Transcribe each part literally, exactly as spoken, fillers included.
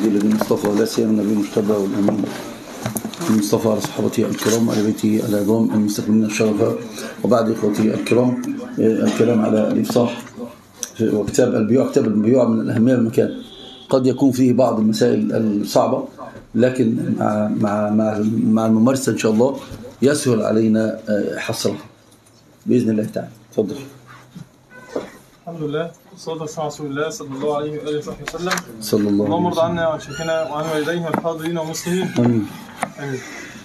الهدي الذي المصطفى لا سيما النبي المجتبى والأمين المصطفى على صحابته الكرام وعلى بيته العظام المستقيمين الشرفاء. وبعد إخوتي الكرام الكلام على الإفصاح وكتاب البيوع. كتاب البيوع من الأهمية بالمكان، قد يكون فيه بعض المسائل الصعبة، لكن مع مع مع مع الممارسة إن شاء الله يسهل علينا حصرها بإذن الله تعالى. تفضل. الحمد لله والصلاة والسلام على رسول الله صلى الله عليه وآله وصحبه وسلم. صلى الله عليه وسلم. اللهم ارض عنا وعن شيخنا وعن والديه والحاضرين والمسلمين. آمين. آمين.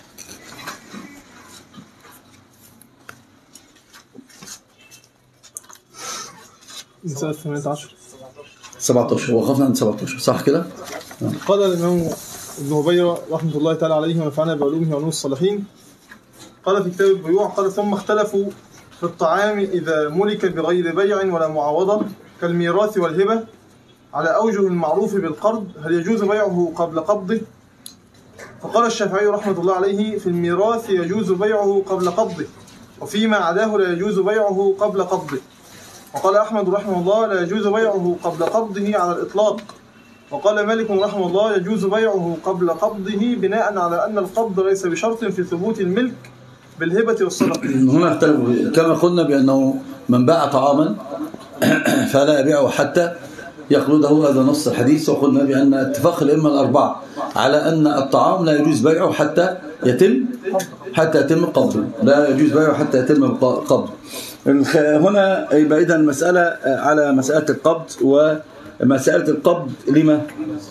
من سنة ثمانية عشر سبعة عشر وقفنا عند سبعة عشر صح كده؟ قال الإمام ابن هبيرة رحمة الله تعالى عليه ونفعنا بعلومه وعلوم الصالحين، قال في كتاب البيوع، قال ثم اختلفوا في الطعام إذا ملك بغير بيع ولا معاوضة كالميراث والهبة على أوجه المعروف بالقرض، هل يجوز بيعه قبل قبضه؟ فقال الشافعي رحمة الله عليه في الميراث يجوز بيعه قبل قبضه، وفيما عداه لا يجوز بيعه قبل قبضه. وقال أحمد رحمه الله لا يجوز بيعه قبل قبضه على الإطلاق. وقال مالك رحمه الله يجوز بيعه قبل قبضه بناء على أن القبض ليس بشرط في ثبوت الملك بالهبة والصدقة. هنا اختلفوا كما قلنا بأنه من باع طعاما فلا يبيعه حتى يقبضه، هذا نص الحديث. وقلنا بأن اتفاق الأئمة الأربعة على أن الطعام لا يجوز بيعه حتى يتم حتى يتم قبضه، لا يجوز بيعه حتى يتم قبضه. هنا يبقى إذن المسألة على مسألة القبض. ومسألة القبض لما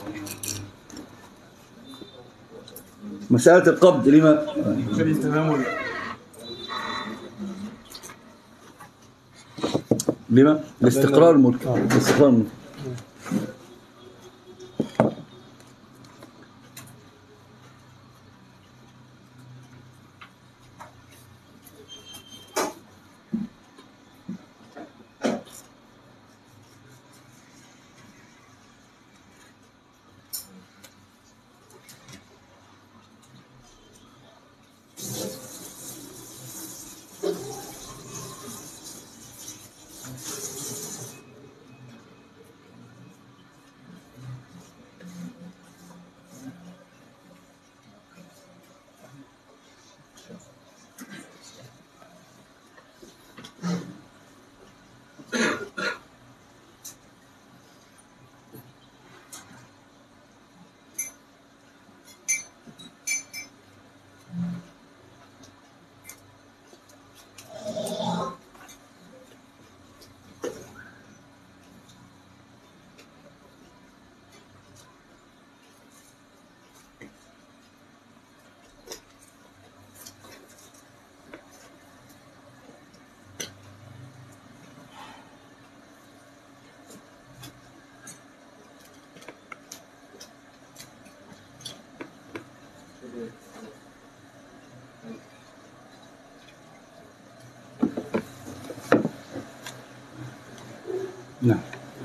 مسألة القبض لما لما لاستقرار الملك لاستقرار الملك. نعم.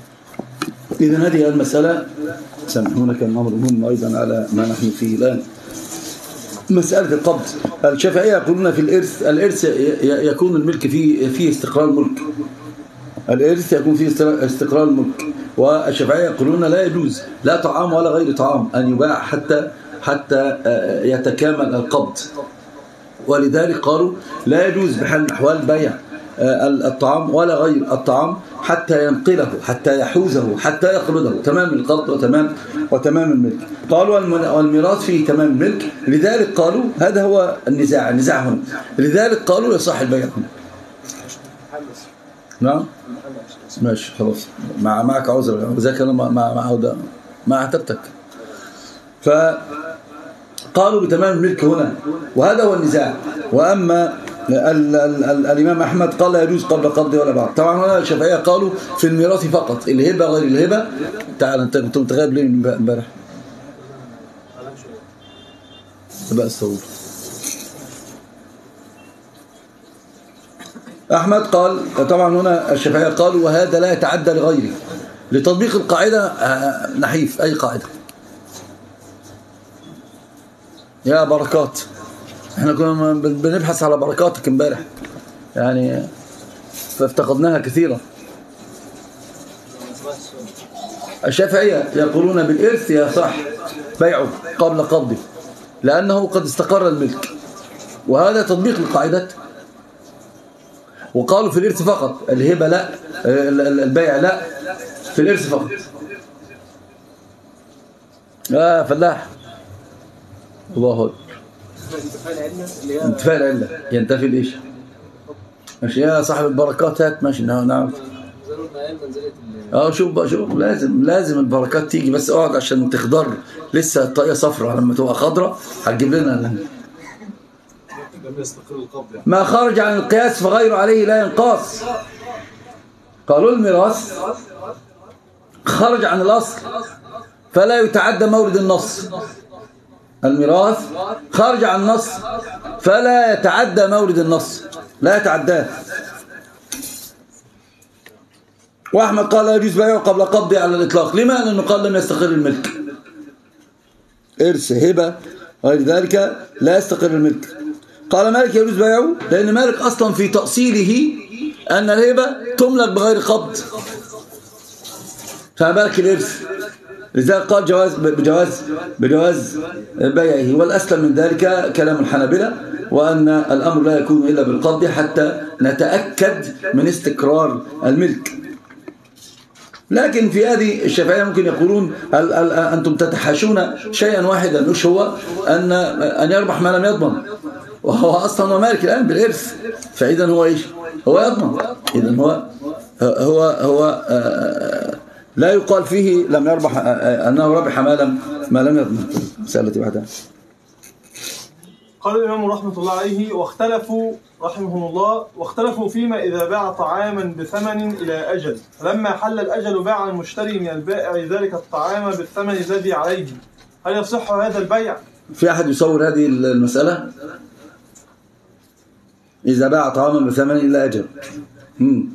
إذن هذه المسألة سامحونا كان أمر مهم أيضا على ما نحن فيه الآن، مسألة القبض. الشافعية يقولون في الإرث الإرث يكون الملك فيه فيه استقرار الملك، الإرث يكون فيه استقرار الملك. والشافعية يقولون لا يجوز لا طعام ولا غير طعام أن يباع حتى حتى يتكامل القبض. ولذلك قالوا لا يجوز بحال الأحوال بيع الطعام ولا غير الطعام حتى ينقله حتى يحوزه حتى يقبضه، تمام القبض وتمام وتمام الملك. قالوا والميراث فيه تمام الملك، لذلك قالوا هذا هو النزاع النزاع هنا، لذلك قالوا يصح البيع هنا. نعم ماشي خلاص مع معك عذر ذاك انا مع مع مع اعتبتك. فقالوا بتمام الملك هنا وهذا هو النزاع. واما ال ال ال الإمام أحمد قال لا يجوز قبل قبضه ولا بعد. طبعا هنا الشافعية قالوا في الميراث فقط، الهبة غير الهبة. تعال أنت كنت متغيب ليه امبارح؟ بقى استوى. أحمد قال طبعا هنا الشافعية قالوا وهذا لا يتعدى لغيره، لتطبيق القاعدة نحيف أي قاعدة. يا بركات احنا كنا بنبحث على بركاتك امبارح يعني فافتقدناها كثيرا. الشافعية يقولون بالإرث يصح بيعه قبل قبضه لأنه قد استقر الملك، وهذا تطبيق للقاعدة. وقالوا في الإرث فقط، الهبة لا، البيع لا، في الإرث فقط. آه فلاح الله أكبر. انتفاء العلة ينتفي ليش؟ ماشي يا صاحب البركات هات ماشي. نعم اه شوف بقى شوف لازم لازم البركات تيجي، بس اقعد عشان تخضر لسه الطاقية صفرة، لما تبقى خضرة هتجيب لنا ما خرج عن القياس فغيره عليه لا ينقاص. قالوا الميراث خرج عن الأصل فلا يتعدى مورد النص. الميراث خرج عن النص فلا يتعدى مورد النص، لا يتعداه. وأحمد قال لا يجوز بيعه قبل قبضه على الإطلاق. لما؟ لأنه قال لم يستقر الملك. إرث هبة غير ذلك لا يستقر الملك. قال مالك يجوز بيعه لأن مالك أصلا في تأصيله أن الهبة تملك بغير قبض، فما بالك الإرث. لذلك قال جواز بجواز بجواز بيعه. والأسلم من ذلك كلام الحنابلة، وأن الأمر لا يكون إلا بالقبض حتى نتأكد من استقرار الملك. لكن في هذه الشافعية ممكن يقولون هل أنتم تتحاشون شيئا واحدا، وش هو؟ أن أن يربح ما لم يضمن، وهو أصلا مالك الآن بالإرث، فإذا هو إيش؟ هو يضمن. إذا هو هو هو آه لا يقال فيه لم يربح أنه ربح ما لم ما لم يضمن. مسألة بعدها. قال الإمام رحمة الله عليه واختلفوا رحمهم الله واختلفوا فيما إذا باع طعاما بثمن إلى أجل، فلما حل الأجل باع المشتري من البائع ذلك الطعام بالثمن الذي عليه، هل يصح هذا البيع؟ في أحد يصور هذه المسألة؟ إذا باع طعاما بثمن إلى أجل، مم.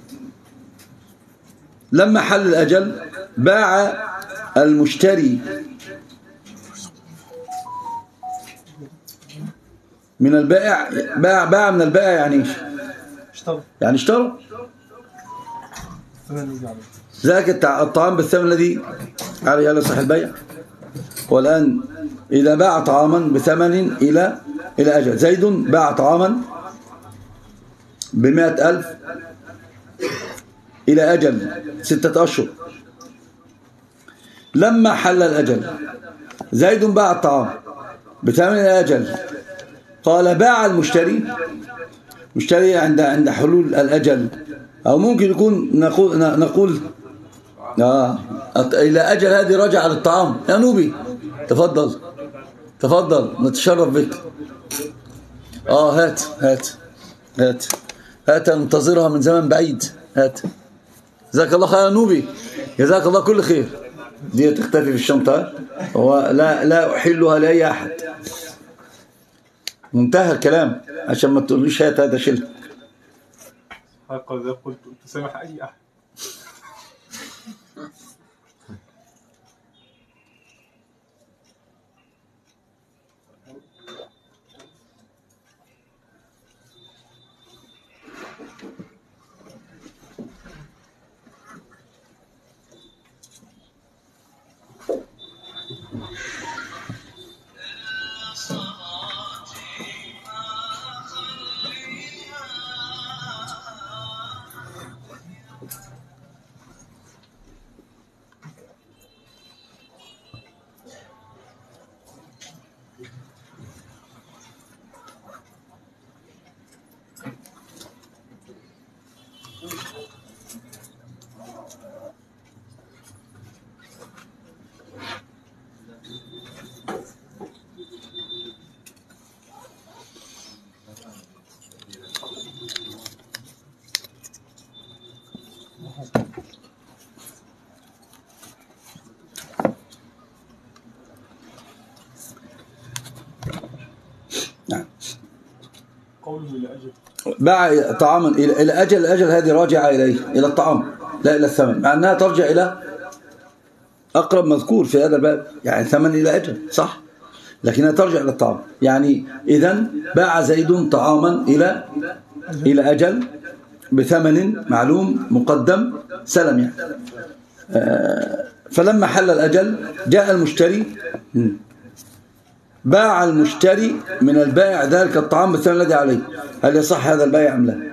لما حل الأجل باع المشتري من البائع، باع باع من البائع يعني ايش؟ اشترى، يعني اشترى ذاك الطعام بالثمن الذي عليه لا يصح البيع. والآن إذا باع طعاما بثمن إلى إلى أجل، زيد باع طعاما بمائة ألف إلى أجل ستة أشهر. لما حل الأجل زيد باع الطعام بثمن إلى أجل، قال باع المشتري مشتري عند عند حلول الأجل، أو ممكن يكون نقول نقول آه إلى أجل هذه رجع للطعام. يا نوبي تفضل تفضل نتشرف بك. آه هات هات هات هات ننتظرها من زمن بعيد. هات جزاك الله خير يا نوبي، جزاك الله كل خير. دي تختفي في الشنطة ولا لا أحلها لأي أحد. منتهى الكلام عشان ما تقوليش هات هذا شيل. هكذا قلت تسامح أي أحد. باع طعاما إلى أجل، الأجل هذه راجعة إليه إلى الطعام لا إلى الثمن، مع أنها ترجع إلى أقرب مذكور في هذا الباب، يعني ثمن إلى أجل صح، لكنها ترجع إلى الطعام. يعني إذن باع زيد طعاما إلى إلى أجل بثمن معلوم مقدم سلم يعني. فلما حل الأجل جاء المشتري، باع المشتري من البائع ذلك الطعام بالثمن الذي عليه. هل يصح هذا البيع أم لا؟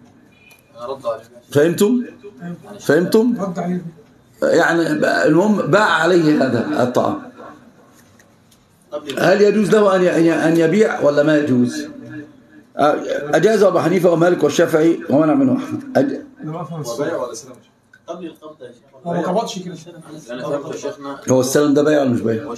فهمتم؟ فهمتم؟ يعني المهم باع عليه هذا الطعام، هل يجوز له أن يبيع ولا ما يجوز؟ أجاز أبو حنيفة ومالك والشافعي ومنع منه أحمد. أج... قبل القبض يا شيخ هو ما قبضش كده. هو السلم ده بيع ولا مش بيع؟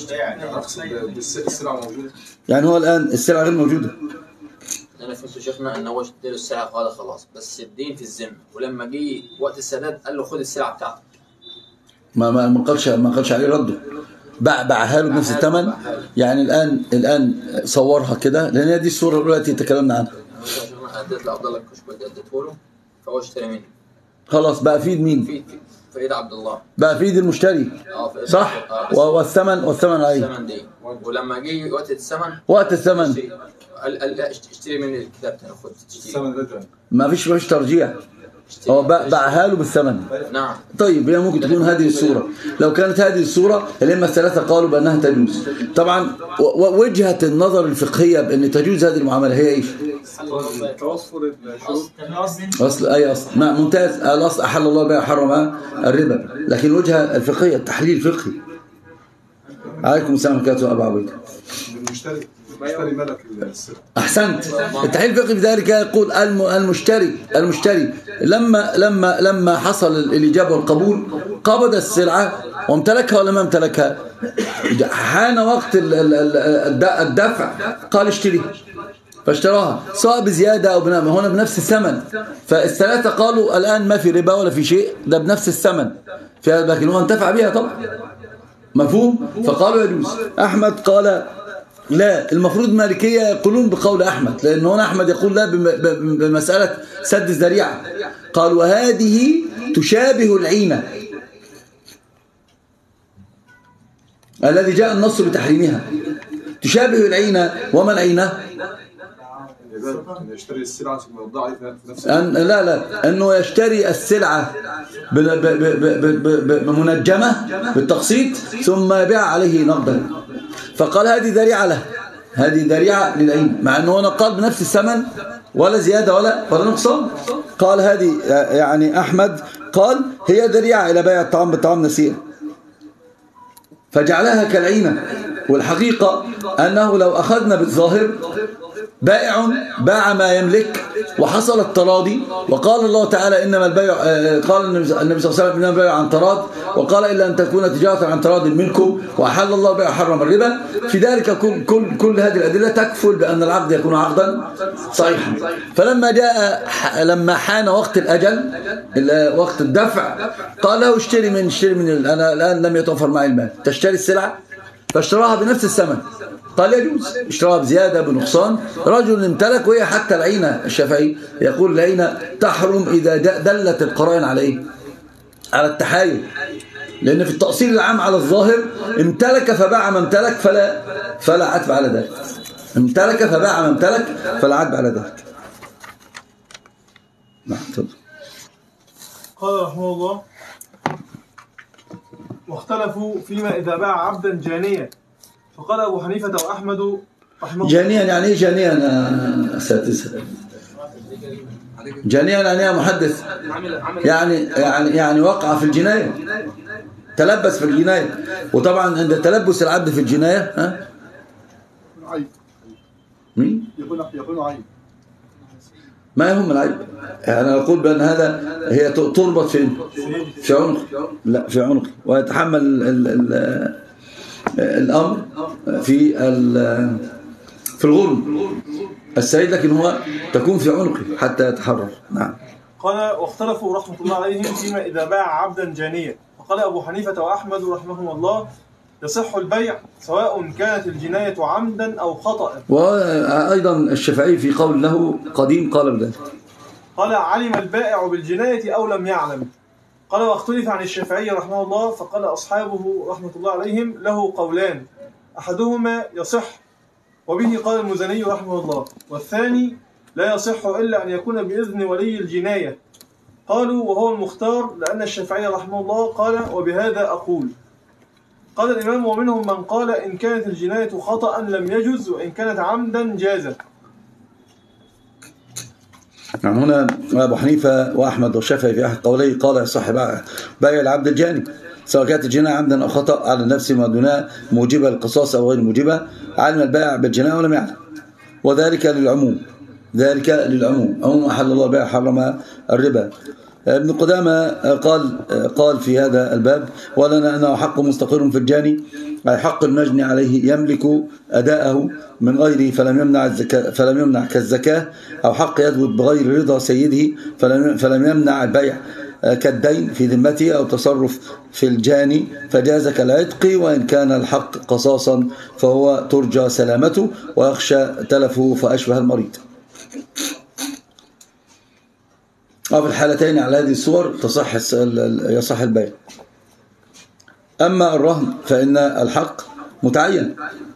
يعني هو الآن السلعة غير موجودة. انا فهمت شيخنا ان هو اشترى السلعه قال خلاص، بس الدين في الذمه، ولما جه وقت السداد قال له خد السلعه بتاعتك. ما ما ما قالش ما قالش عليه رده، باع باعها له بنفس الثمن. يعني الآن الآن صورها كده، لأن هي دي الصورة الأولى التي تكلمنا عنها. شيخنا اديت لعبد الله الكشك اللي اديته له فهو اشترى مني. خلاص بقى في ايد مين؟ في في ايد عبد الله، بقى في ايد المشتري. اه صح. والثمن والثمن عليه. الثمن دي، ولما جه وقت الثمن وقت الثمن قال قال اشتري من الكتاب ده، خد الثمن رجع. ما فيش مفيش ترجيع، هو باعها له بالثمن. نعم. طيب هي ممكن تكون هذه الصورة. لو كانت هذه الصورة الأئمة الثلاثة قالوا بأنها تجوز. طبعا وجهة النظر الفقهية بأن تجوز هذه المعاملة هي ايش؟ توفر الشروط. أصل أي أصل؟ ما ممتاز. الأصل أحل الله بها حرم الربا، لكن الوجهة الفقهية التحليل فقهي. عليكم السلام عليكم أبا عبيد. المشتري المشتري ملك السلعة. أحسنت. التحليل الفقهي بذلك يقول المشتري المشتري لما لما لما حصل الإجابة والقبول قبض السلعة وامتلكها ولا ما امتلكها؟ حان وقت الدفع قال اشتري فاشتراها، سواء بزيادة أو بناء، هنا بنفس الثمن. فالثلاثة قالوا الآن ما في ربا ولا في شيء، ده بنفس الثمن، لكن هو انتفع بها طبعا. مفهوم؟ فقالوا يجوز. أحمد قال لا، المفروض مالكية يقولون بقول أحمد، لأن هنا أحمد يقول لا بمسألة سد الذريعة. قال وهذه تشابه العينة الذي جاء النص بتحريمها، تشابه العينة. وما العينة؟ يشتري السلعة ثم يوضعها في نفس أن لا لا أنه يشتري السلعة بمنجمة بالتقسيط ثم يبيع عليه نقدا. فقال هذه ذريعة له، هذه ذريعة للعين، مع أنه هنا قال بنفس الثمن ولا زيادة ولا ولا نقصان. قال هذه يعني أحمد قال هي ذريعة إلى بيع الطعام بالطعام نسيئا، فجعلها كالعينة. والحقيقة أنه لو أخذنا بالظاهر بائع باع ما يملك وحصل التراضي، وقال الله تعالى إنما البيع، قال النبي صلى الله عليه وسلم إنما البيع عن تراض، وقال إلا أن تكون تجارة عن تراض منكم، وأحل الله البيع وحرم الربا. في ذلك كل, كل, كل هذه الأدلة تكفل بأن العقد يكون عقدا صحيحا. فلما جاء لما حان وقت الأجل وقت الدفع قال له اشتري من اشتري من أنا الآن لم يتوفر معي المال، تشتري السلعة؟ فاشتراها بنفس الثمن. قال يجوز، اشتراها بزيادة بنقصان. رجل امتلك، وهي حتى العينة الشافعي يقول العينة تحرم إذا دلت القرائن على إيه؟ على التحايل، لأن في التأصيل العام على الظاهر امتلك فباع ما امتلك فلا فلا عتب على ذلك، امتلك فباع ما امتلك فلا عتب على ذلك. نعم. قال رحمه الله واختلفوا فيما إذا باع عبدا جانيا، فقال أبو حنيفة وأحمد رحمه الله. جانيا يعني إيه جانيا يا أساتذة؟ جانيا يعني يا محدث، يعني يعني يعني وقع في الجناية، تلبس في الجناية. وطبعا عند تلبس العبد في الجناية ها عيب. مين؟ يقول يقول عيب. ما يهم العيب، يعني أنا أقول بأن هذا هي تربط فين؟ في عنق، لا في عنق، ويتحمل ال ال الأمر في في الغرم السعيد، لكن هو تكون في عنقه حتى يتحرر. نعم. قال واختلفوا رحمة الله عليهم فيما إذا باع عبدا جانيا، فقال أبو حنيفة وأحمد رحمهم الله يصح البيع سواء كانت الجناية عمدا أو خطأ. وأيضا الشافعي في قول له قديم قال بذلك. قال علم البائع بالجناية أو لم يعلم. قال واختلف عن الشافعي رحمه الله، فقال أصحابه رحمة الله عليهم له قولان، أحدهما يصح وبه قال المزني رحمه الله، والثاني لا يصح إلا أن يكون بإذن ولي الجناية. قالوا وهو المختار لأن الشافعي رحمه الله قال وبهذا أقول. قال الإمام ومنهم من قال إن كانت الجناية خطأ لم يجز وإن كانت عمدا جاز. يعني هنا أبو حنيفة وأحمد والشافعي في أحد قوليه قال صاحب بيع العبد الجاني سواء كانت الجناية عمدا أو خطأ على النفس ما دونها موجبة للقصاص أو غير موجبة، علم البائع بالجناية ولم يعلم، وذلك للعموم ذلك للعموم عموم أحل الله البيع حرم الربا. ابن قدامة قال قال في هذا الباب ولنا أنه حق مستقر في الجاني، أي حق المجني عليه يملك أداءه من غيره فلم يمنع الزكاة فلم يمنع كالزكاة، أو حق يثبت بغير رضا سيده فلم فلم يمنع البيع كالدين في ذمته أو تصرف في الجاني فجاز كالعتق، وإن كان الحق قصاصا فهو ترجى سلامته ويخشى تلفه فأشبه المريض. وفي الحالتين على هذه الصور تصح يصح البيع. أما الرهن فإن الحق متعين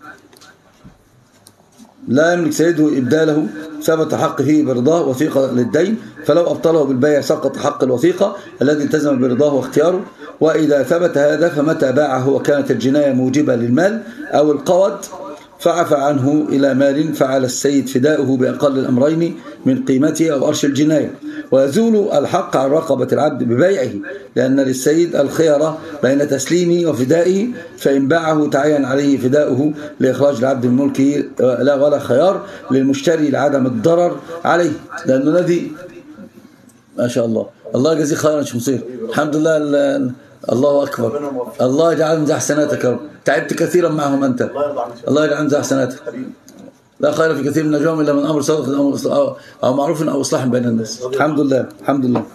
لا يملك سيده إبداله، ثبت حق فيه برضاه وثيقة للدين، فلو أبطله بالبيع سقط حق الوثيقة الذي التزم برضاه واختياره. وإذا ثبت هذا فمتى باعه وكانت الجناية موجبة للمال أو القوض فعفى عنه إلى مال فعلى السيد فداؤه بأقل الأمرين من قيمته أو أرش الجناية، ويزول الحق عن رقبة العبد ببيعه، لأن للسيد الخيرة بين تسليمه وفدائه، فإن باعه تعين عليه فداؤه لإخراج العبد من ملكه لا ولا خيار للمشتري لعدم الضرر عليه، لأنه الذي ما شاء الله الله يجزيه خيرا شو مصير الحمد لله. الله أكبر، الله يجعل من أحسناتك يا رب، تعبت كثيرا معهم أنت، الله يجعل من أحسناتك. لا خير في كثير من نجوم إلا من أمر صدق أو معروف أو إصلاح بين الناس. الحمد لله الحمد لله.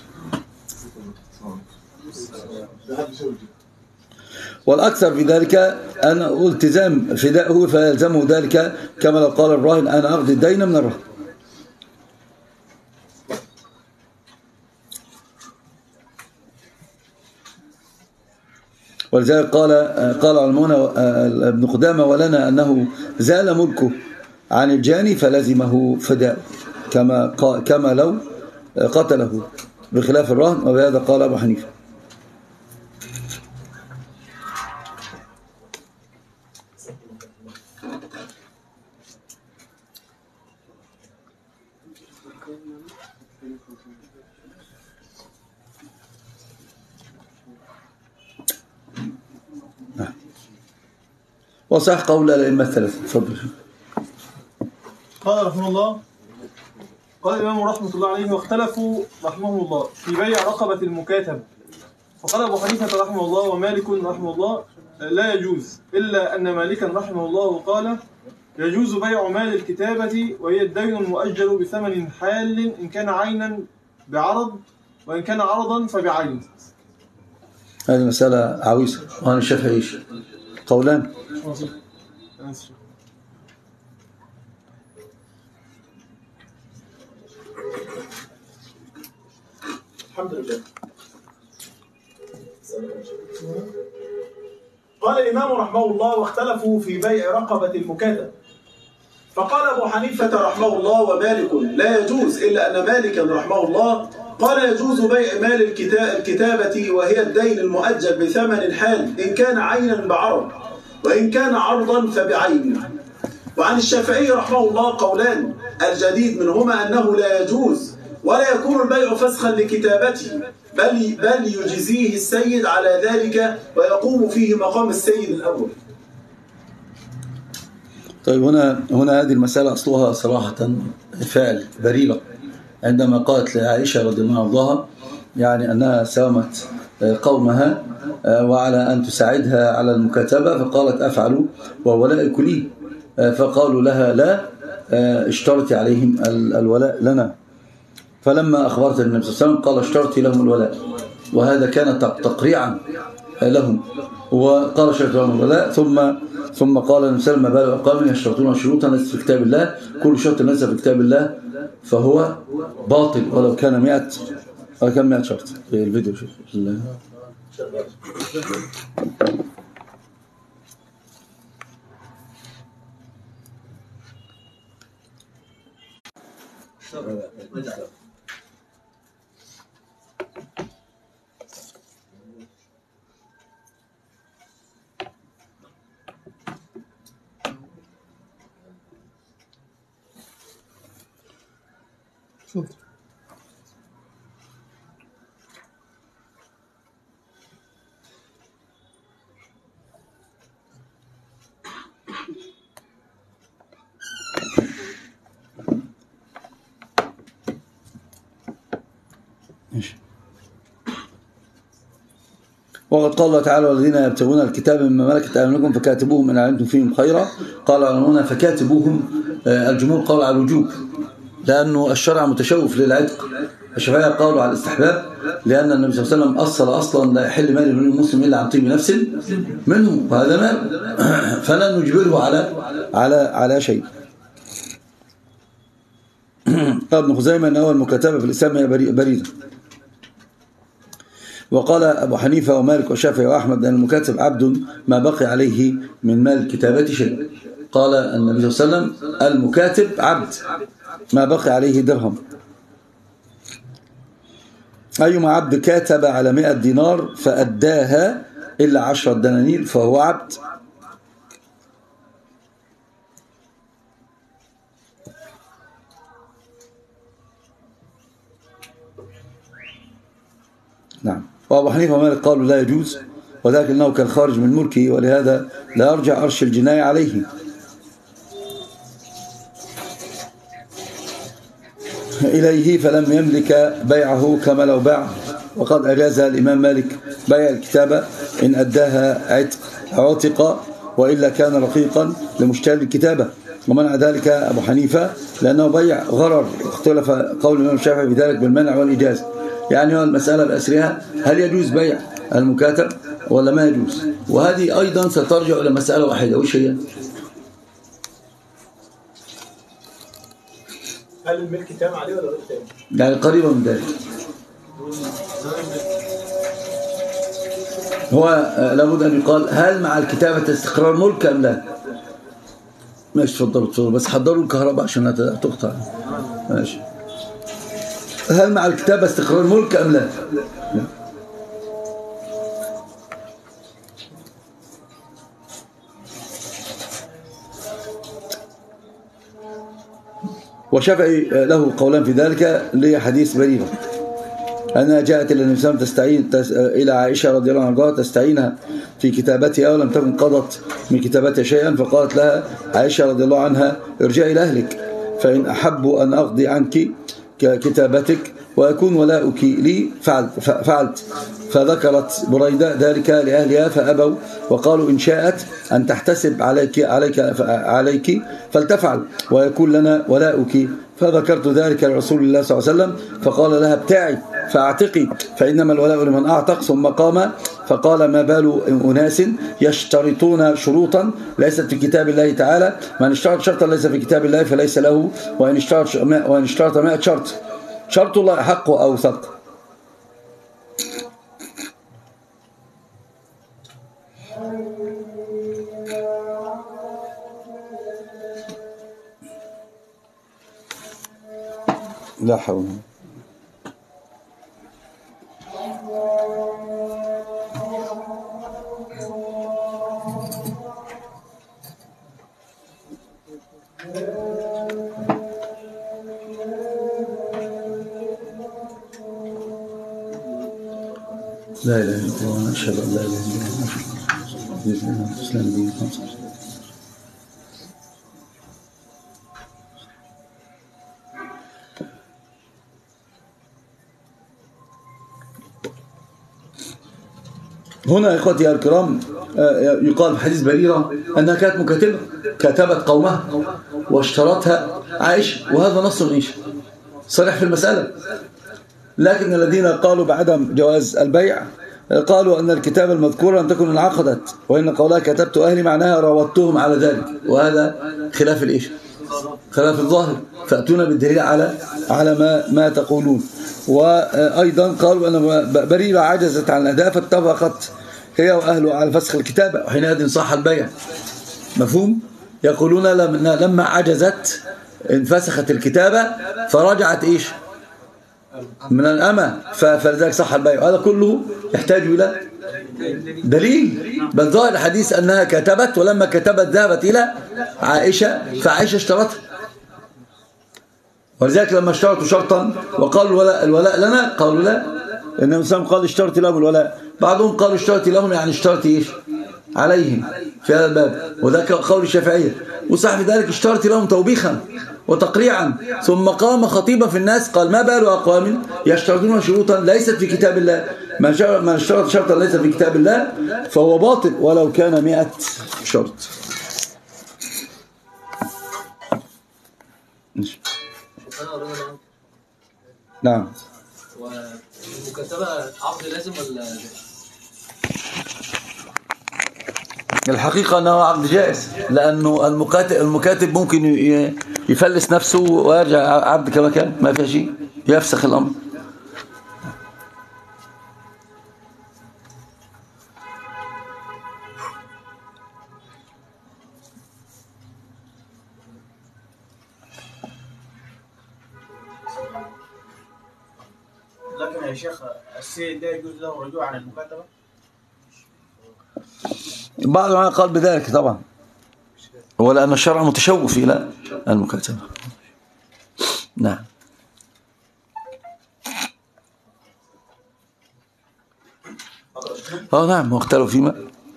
والأكثر في ذلك أن التزام فدائه فيلزمه ذلك كما لو قال الراهن أنا أقضي الدين من الرهن. ولذلك قال قال علماؤنا ابن قدامة ولنا أنه زال ملكه عن الجاني فلزمه فداء كما كما لو قتله بخلاف الرهن، وبهذا قال أبو حنيفة. وصح قول الأئمة الثلاثة. تفضل. قال رحمه الله قال الإمام رحمة الله عليه واختلفوا رحمه الله في بيع رقبة المكاتب، فقال أبو حنيفة رحمه الله ومالك رحمه الله لا يجوز، إلا أن مالكا رحمه الله قال يجوز بيع مال الكتابة وهي الدين المؤجل بثمن حال إن كان عينا بعرض وإن كان عرضا فبعين. هذه مسألة عويصة وأنا الشافعي قولان. الحمد لله. قال الإمام رحمه الله واختلفوا في بيع رقبة المكاتب، فقال أبو حنيفة رحمه الله ومالك لا يجوز، إلا أن مالكا رحمه الله قال يجوز بيع مال الكتابة وهي الدين المؤجل بثمن حال إن كان عينا بعرض وإن كان عرضا فبعين. وعن الشافعي رحمه الله قولان، الجديد منهما أنه لا يجوز ولا يكون البيع فسخا لكتابته، بل بل يجزيه السيد على ذلك ويقوم فيه مقام السيد الأول. طيب هنا هنا هذه المسألة أصلها صراحة فعل بريرة، عندما قالت لعائشة رضي الله عنها يعني أنها سامت قومها وعلى أن تساعدها على المكاتبة، فقالت أفعل وولائك لي، فقالوا لها لا اشترطي عليهم الولاء لنا، فلما أخبرت النبي صلى الله عليه وسلم قال اشترطي لهم الولاء، وهذا كان تقريعا لهم، وقال اشترطي لهم الولاء ثم ثم قال النبي صلى الله عليه وسلم قوم يشترطون شروطا ليست في كتاب الله، كل شرط ليس في كتاب الله فهو باطل ولو كان مئة ولو كان مئة شرط. الفيديو شوف اتفضل. وقد قال الله تعالى والذين يبتغون الكتاب مما ملكت أيمانكم فكاتبوهم إن علمتم فيهم خيرا. قال العلماء فكاتبوهم الجمهور قالوا على الوجوب لأنه الشرع متشوف للعتق. الشافعية قالوا على الاستحباب لأن النبي صلى الله عليه وسلم أصل أصلا لا يحل مال المسلم إلا عن طيب نفس منه وهذا مال فلا نجبره على على على شيء. قال ابن خزيمة أن أول مكاتبة في الإسلام هي بريدة. وقال أبو حنيفة ومالك والشافعي وأحمد أن المكاتب عبد ما بقي عليه من مال الكتابة شيء. قال النبي صلى الله عليه وسلم المكاتب عبد ما بقي عليه درهم. أيما عبد كاتب على مئة دينار فأداها إلا عشرة دنانير فهو عبد. نعم. وأبو حنيفة ومالك قالوا لا يجوز وذلك أنه كان خارج من ملكه ولهذا لا يرجع عرش الجناية عليه إليه فلم يملك بيعه كما لو باع. وقد أجاز الإمام مالك بيع الكتابة إن أداها عتق عتق وإلا كان رقيقا لمشتري الكتابة. ومنع ذلك أبو حنيفة لأنه بيع غرر. اختلف قول الإمام الشافعي في ذلك بالمنع والإجازة. يعني المسألة بأسرها هل يجوز بيع المكاتب ولا ما يجوز؟ وهذه أيضا سترجع إلى مسألة واحدة وش هي؟ هل الملك تام عليه ولا غير تام؟ يعني قريبا من ذلك. هو لابد أن يقال هل مع الكتابة استقرار ملك أم لا؟ ماشي تفضلوا تفضلوا بس حضروا الكهرباء عشان تقطع. ماشي. هل مع الكتابة استقرار ملك أم لا؟ لا. وشافعي له قولان في ذلك لحديث بريرة أنها جاءت إلى النبي صلى الله عليه وسلم تستعين إلى عائشة رضي الله عنها تستعينها في كتابتها ولم تكن قضت من كتابتها شيئا فقالت لها عائشة رضي الله عنها ارجعي إلى أهلك فإن أحب أن أقضي عنك كتابتك ويكون ولاؤك لي فعلت, فعلت فذكرت بريدة ذلك لأهلها فأبوا وقالوا إن شاءت أن تحتسب عليك, عليك, عليك فلتفعل ويكون لنا ولاؤك. فذكرت ذلك لرسول الله صلى الله عليه وسلم فقال لها ابتعي فاعتقي فإنما الولاء لمن أعتق. ثم قام فقال ما بال أناس يشترطون شروطا ليست في كتاب الله تعالى من اشترط شرطا ليس في كتاب الله فليس له وإن اشترط وإن اشترط مائة شرط شرط الله أحق وأوثق. لا حول. لا إله إلا الله أشهد أن لا إله إلا الله الإسلام دين خمسة. هنا إخوتي الكرام يقال في حديث بريرة أنها كانت مكاتبة كتبت قومها واشترتها عائشة وهذا نص عائشة صريح في المسألة. لكن الذين قالوا بعدم جواز البيع قالوا أن الكتابة المذكورة لم تكن انعقدت وإن قولها كتبت أهلي معناها راودتهم على ذلك وهذا خلاف الإيش خلاف الظاهر فأتونا بالدليل على على ما ما تقولون. وأيضا قالوا أن بريرة عجزت عن الأداء فاتفقت هي وأهله على فسخ الكتابة وحينئذ صح البيع. مفهوم؟ يقولون لما عجزت انفسخت الكتابة فرجعت إيش من الأمة فلذلك صح البيع. هذا كله يحتاج إلى دليل. بل ظاهر الحديث أنها كتبت ولما كتبت ذهبت إلى عائشة فعائشة اشترتها ولذلك لما اشترطوا شرطا وقالوا الولاء, الولاء لنا قالوا لا. النبي صلى الله عليه وسلم قال اشترط لهم الولاء، بعضهم قالوا اشترط لهم يعني اشترط ايش عليهم في هذا الباب، وذاك قول الشافعية. وصح في ذلك اشترط لهم توبيخا وتقريعا. ثم قام خطيبا في الناس قال ما بال أقوام يشترطون شروطا ليست في كتاب الله، من اشترط شرطا ليس في كتاب الله فهو باطل ولو كان مئة شرط. نعم. والمكاتبة عقد لازم ولا؟ الحقيقة أنه عقد جائز، لأنه المكاتب, المكاتب ممكن يفلس نفسه ويرجع عبد كما كان، ما فيها شيء، يفسخ الأمر. لكن يا شيخ السيد لا يجوز له الرجوع عن المكاتبة؟ بعض العلماء قال بذلك طبعا، ولأن الشرع متشوف إلى المكاتبة. نعم. اه نعم، واختلفوا فيما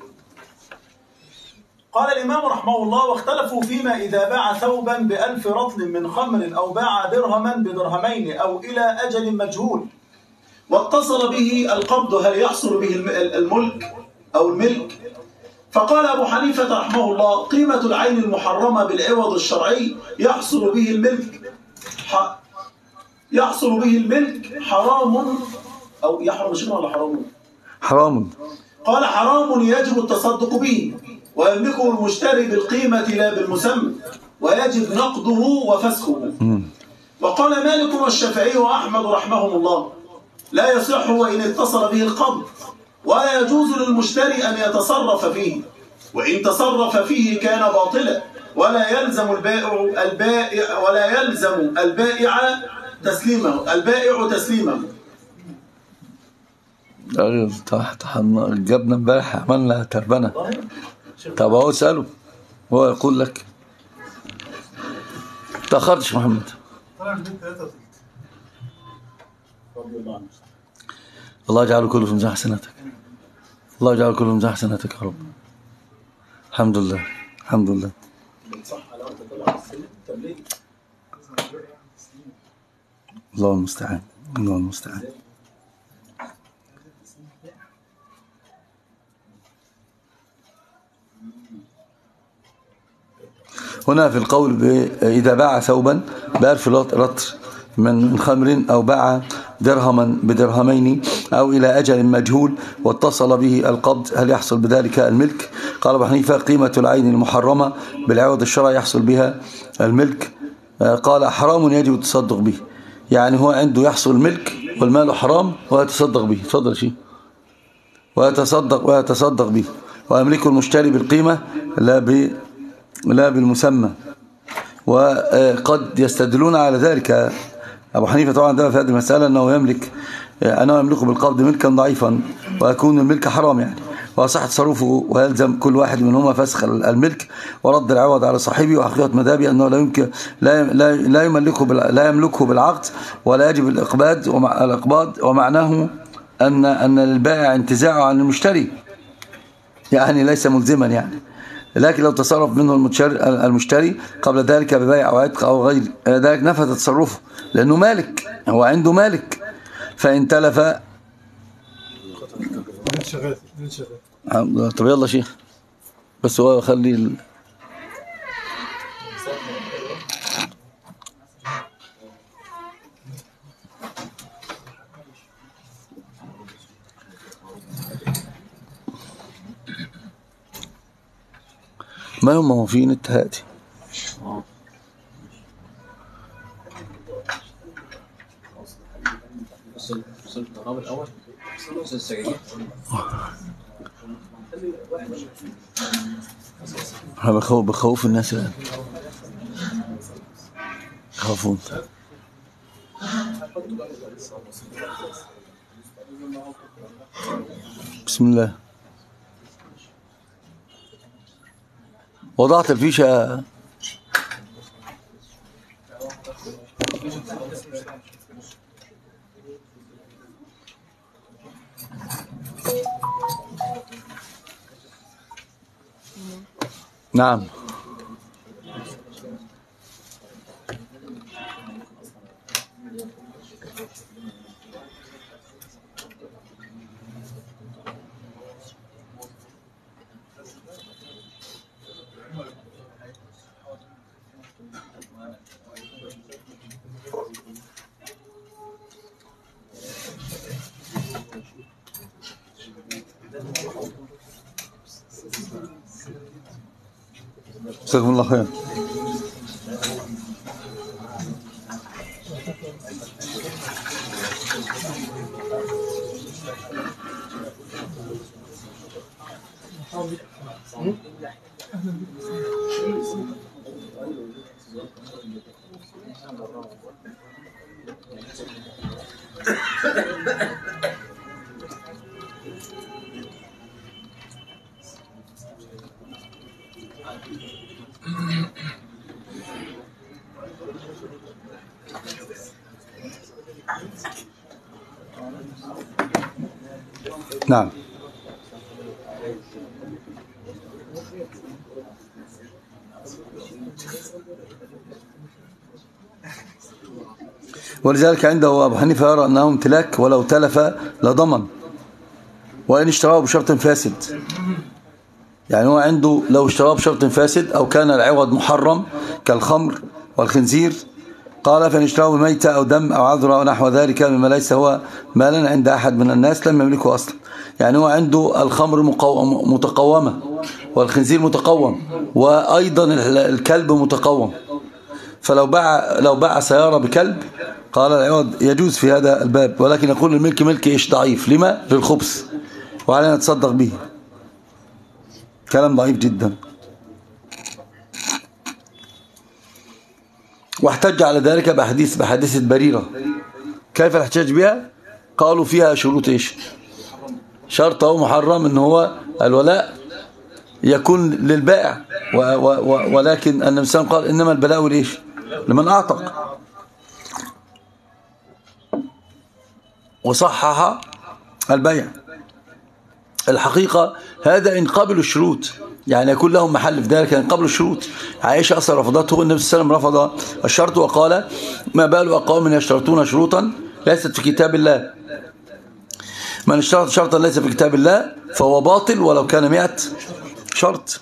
قال الإمام رحمه الله واختلفوا فيما إذا باع ثوبا بألف رطل من خمر أو باع درهما بدرهمين أو إلى أجل مجهول واتصل به القبض هل يحصل به الملك أو الملك؟ فقال أبو حنيفة رحمه الله قيمة العين المحرمة بالعوض الشرعي يحصل به الملك ح... يحصل به الملك حرام أو يحرم شنو ولا حرام؟ حرام. قال حرام يجب التصدق به ويملكه المشتري بالقيمة لا بالمسمى ويجب نقضه وفسخه. وقال مالك والشافعي وأحمد رحمهم الله لا يصح وإن اتصل به القبض ولا يجوز للمشتري أن يتصرف فيه، وإن تصرف فيه كان باطلا ولا يلزم البائع البائع ولا يلزم البائع تسليمه البائع تسليمه. جبنا امبارح عملنا تربنة. طب اهو اساله هو يقول لك. تاخرتش محمد. الله يجعله كله في ميزان حسناتك. الله يجعله كله في ميزان حسناتك يا رب. الحمد لله الحمد لله. الله المستعان الله المستعان. هنا في القول إذا باع ثوبا بألف رطل من خمر أو باع درهما بدرهمين أو إلى أجل مجهول واتصل به القبض هل يحصل بذلك الملك؟ قال أبو حنيفة قيمة العين المحرمة بالعوض الشرعي يحصل بها الملك. قال حرام يجب التصدق به، يعني هو عنده يحصل الملك والمال حرام ويتصدق به. تفضل شيء. ويتصدق ويتصدق به ويملكه المشتري بالقيمة لا ب لا بالمسمى. وقد يستدلون على ذلك أبو حنيفة طبعا ده في هذه المسألة أنه يملك أنه يملكه بالقبض ملكا ضعيفا ويكون الملك حرام يعني، وصح تصرفه ويلزم كل واحد منهما فسخ الملك ورد العوض على صاحبه. وحقيقة مذهبي أنه لا يمكن لا لا لا يملكه لا يملكه بالعقد ولا يجب الإقباض ومع الإقباض، ومعناه أن أن البائع انتزاعه عن المشتري يعني ليس ملزما يعني، لكن لو تصرف منه المشتري قبل ذلك ببيع أو عتق أو غير ذلك نفذ تصرفه لأنه مالك، هو عنده مالك. فإن تلف طب يلا شيخ بس هو خلي ال... ما هم هو في نت هاتي أنا بخوف بخوف الناس الآن يخافون. بسم الله. وضعت الفيشة نعم. جزاكم الله خير. نعم. ولذلك عنده أبو حنيفة يرى أنه امتلاك ولو تلف لضمن وإن اشتراه بشرط فاسد. يعني هو عنده لو اشتراه بشرط فاسد أو كان العوض محرم كالخمر والخنزير، قال فإن اشتراه بميتة أو دم أو عذرة أو نحو ذلك مما ليس هو مالا عند أحد من الناس لم يملكه أصلا. يعني هو عنده الخمر متقومة والخنزير متقوم وأيضا الكلب متقوم، فلو باع لو باع سيارة بكلب قال العوض يجوز في هذا الباب، ولكن يقول الملك ملك إيش ضعيف، لما؟ للخبث وعلينا نتصدق به. كلام ضعيف جدا. واحتج على ذلك بحديث بحديثة بريرة. كيف الاحتجاج بها؟ قالوا فيها شروط ايش؟ شرط او محرم ان هو الولاء يكون للبائع، و و ولكن النبي صلى الله عليه وسلم قال انما البلاء ليش؟ لمن اعتق. وصحح البيع. الحقيقة هذا إن قبلوا الشروط، يعني يكون لهم محل في ذلك إن قبلوا الشروط. عائشة أصلا رفضته، النبي صلى الله عليه وسلم رفض الشرط وقال ما بال أقوام يشترطون شروطا ليست في كتاب الله، من اشترط شرطا ليس في كتاب الله فهو باطل ولو كان مئة شرط.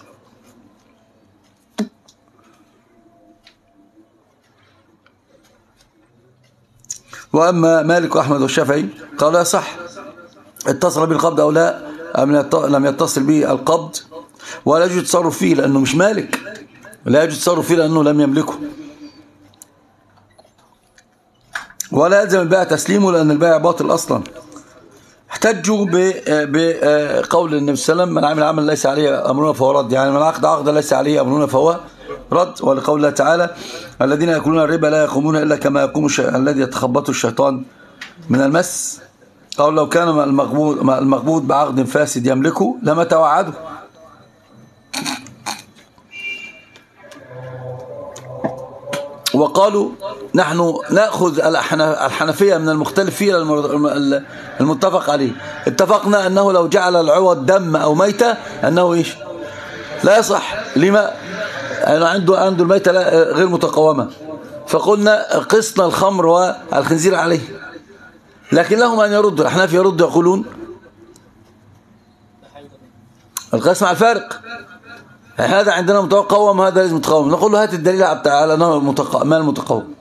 وأما مالك وأحمد والشافعي قالوا لا صح، اتصل بالقبض أو لا، أم لم يتصل به القبض ولا يجوز تصرف فيه لأنه مش مالك، لا يجوز تصرف فيه لأنه لم يملكه، ولا يلزم البائع تسليمه لأن البائع باطل أصلا. احتجوا بقول النبي صلى الله عليه وسلم من عمل عمل ليس عليه أمرنا فهو رد، يعني من عقد عقدا ليس عليه أمرنا فهو رد. ولقول الله تعالى الذين يأكلون الربا لا يقومون إلا كما يقوم الذي يتخبطه الشيطان من المس. قالوا لو كان المقبوض المقبوض بعقد فاسد يملكه لما توعده. وقالوا نحن نأخذ الحنفية من المختلف فيه المتفق عليه. اتفقنا أنه لو جعل العوض دم أو ميتة أنه إيش لا يصح. لما؟ يعني عنده عنده الميتة غير متقومة، فقلنا قسنا الخمر والخنزير عليه. لكن لهم أن يردوا، الأحناف يردوا يقولون القسم على الفارق، هذا عندنا متقوم وهذا لازم متقوم. نقول له هات الدليل على أنه مال متقوم.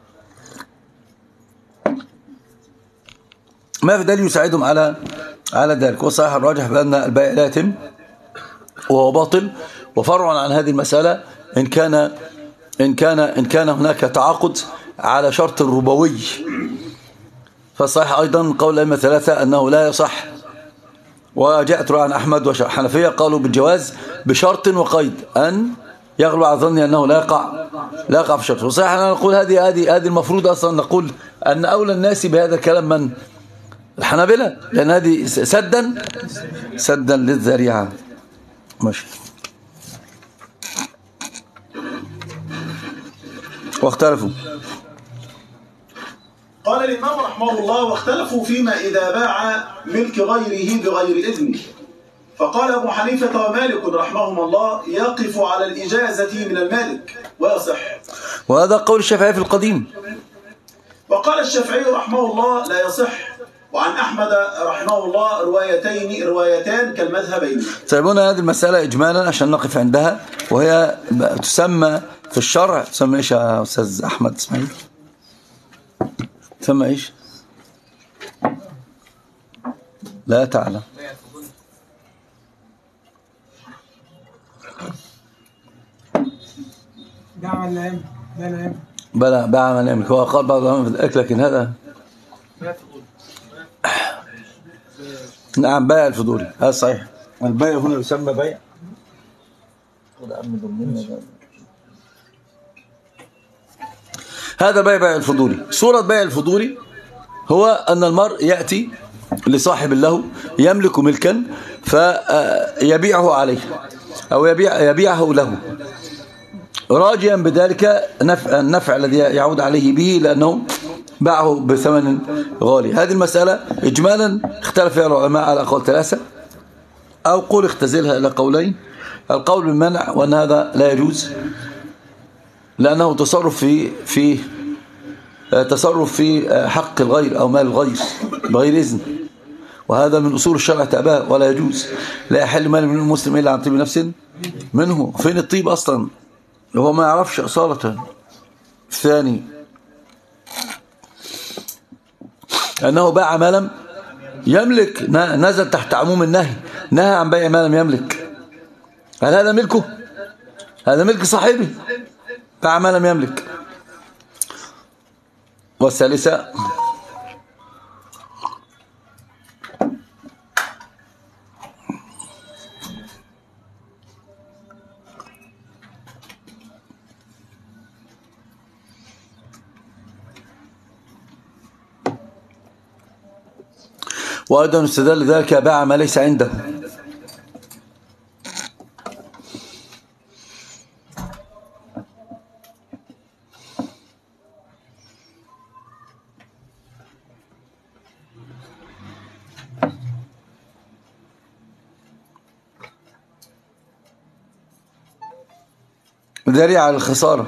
ما في دليل يساعدهم على على ذلك. وصحيح الراجح بأن البيع لا يتم وهو باطل. وفرعا عن هذه المسألة إن كان إن كان إن كان هناك تعاقد على شرط ربوي، فالصحيح أيضا قول الأئمة ثلاثة أنه لا يصح. وجاءت رواية عن أحمد وحنفية قالوا بالجواز بشرط وقيد أن يغلب على ظني أنه لا يقع لا يقع في شرط. وصحيح أنا نقول هذه هذه هذه المفروض أصلا نقول أن أولى الناس بهذا الكلام من الحنابلة، لأن هذه سدا سدا للذريعة. ماشي. واختلفوا قال الإمام رحمه الله: واختلفوا فيما إذا باع ملك غيره بغير إذنه. فقال أبو حنيفة ومالك رحمهم الله: يقف على الإجازة من المالك ويصح. وهذا قول الشافعي في القديم. وقال الشافعي رحمه الله: لا يصح. وعن أحمد رحمه الله روايتين روايتان كالمذهبين. طيب هنا هذه المسألة إجمالا عشان نقف عندها، وهي تسمى في الشرع تسمى إيش يا أستاذ أحمد إسماعيل؟ تسمى إيش؟ لا تعلم. باع ولا يملك؟ لا لا يملك. بلى باع من يملك. هو قال بعض العلماء في الأكل، لكن هذا نعم بيع الفضولي، هذا صحيح. البيع هنا يسمى بيع. هذا بيع بيع الفضولي. صورة بيع الفضولي هو أن المرء يأتي لصاحب له يملك ملكا فيبيعه عليه أو يبيع يبيعه له راجيا بذلك نفع النفع الذي يعود عليه به، لأنه باعه بثمن غالي. هذه المسألة إجمالا اختلف فيها العلماء على أقوال ثلاثة، أو قول اختزلها إلى قولين. القول بالمنع وأن هذا لا يجوز لأنه تصرف في في تصرف في حق الغير أو مال الغير بغير إذن، وهذا من أصول الشرع تأباه ولا يجوز. لا يحل مال من المسلم إلا عن طيب نفس منه. فين الطيب أصلا؟ هو ما يعرفش أصالة. الثاني أنه باع ما لم يملك، نزل تحت عموم النهي، نهى عن بيع ما لم يملك. هل هذا ملكه؟ هذا ملك صاحبه، باع ما لم يملك. والثالثة وأيضا استدل ذلك باع ما ليس عنده. ذريعة على الخسارة.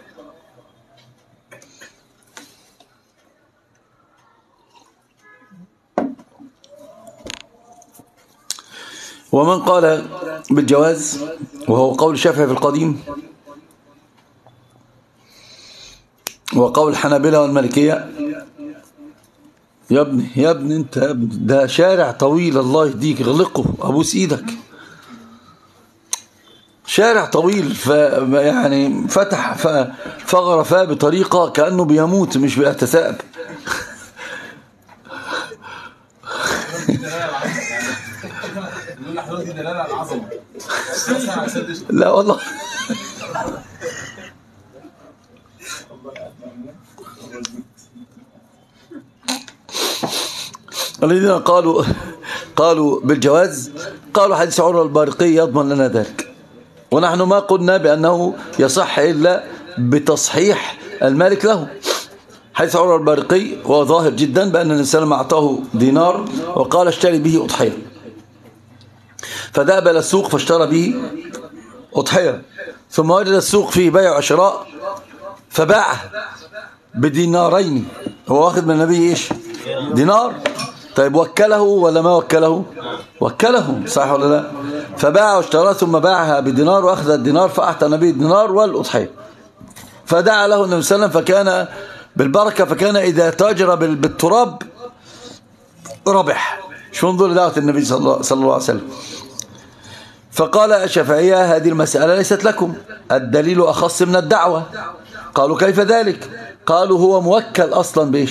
ومن قال بالجواز وهو قول الشافعي في القديم وقول الحنابلة والمالكية. يا ابني يا ابني انت يا ابني ده شارع طويل، الله يهديك، اغلقه ابوس ايدك. شارع طويل ف يعني فتح فغرفاه بطريقة كأنه بيموت مش بيتثاءب. لا والله. الذين قالوا قالوا بالجواز قالوا حديث عروة البارقي يضمن لنا ذلك، ونحن ما قلنا بأنه يصح إلا بتصحيح المالك له. حديث عروة البارقي هو ظاهر جدا بأن الإنسان أعطاه دينار وقال اشتري به أضحية، فذهب إلى السوق فاشترى به أضحية، ثم وجد السوق فيه بيع وشراء فباعه بدينارين. هو واخد من النبي إيش؟ دينار. طيب وكله ولا ما وكله؟ وكله، صح ولا لا؟ فباع واشترى ثم باعها بدينار وأخذ الدينار فأعطى النبي الدينار والأضحية، فدعا له النبي صلى الله عليه وسلم فكان بالبركة، فكان إذا تاجر بالتراب ربح. شو انظر دعوة النبي صلى الله, صلى الله عليه وسلم. فقال الشافعية هذه المسألة ليست لكم، الدليل أخص من الدعوة. قالوا كيف ذلك؟ قالوا هو موكل أصلا بإيش؟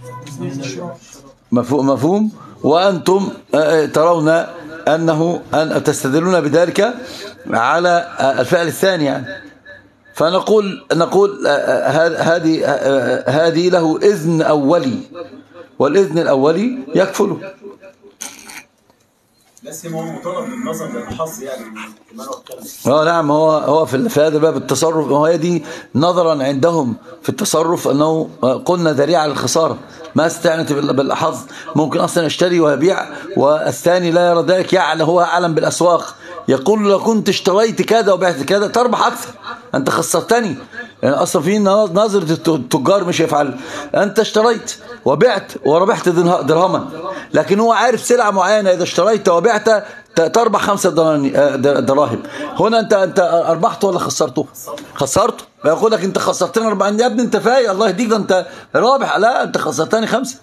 مفهوم, مفهوم وأنتم ترون أنه أن تستدلون بذلك على الفعل الثاني يعني. فنقول نقول هذه هذه له إذن أولي، والإذن الأولي يكفله. بس هو مطالب بالنظر للحظ يعني كمان والكلام. اه نعم، هو هو في في هذا باب التصرف، وهي دي نظرا عندهم في التصرف انه قلنا ذريعه للخساره، ما استعنت بالحظ، ممكن اصلا اشتري وابيع والثاني لا يرى ذلك، يعني هو اعلم بالاسواق، يقول لو كنت اشتريت كذا وبعت كذا تربح اكثر، انت خسرتني. يعني اصلا في نظره التجار مش يفعل، انت اشتريت وبعت وربحت درهما، لكن هو عارف سلعه معينه اذا اشتريت وبعت تربح خمسة دراهم، هنا انت انت اربحت ولا خسرته؟ خسرته، فيقول لك انت خسرتني أربعين يا ابني، انت فايق الله يهديك، ده انت رابح، لا انت خسرتني خمسة.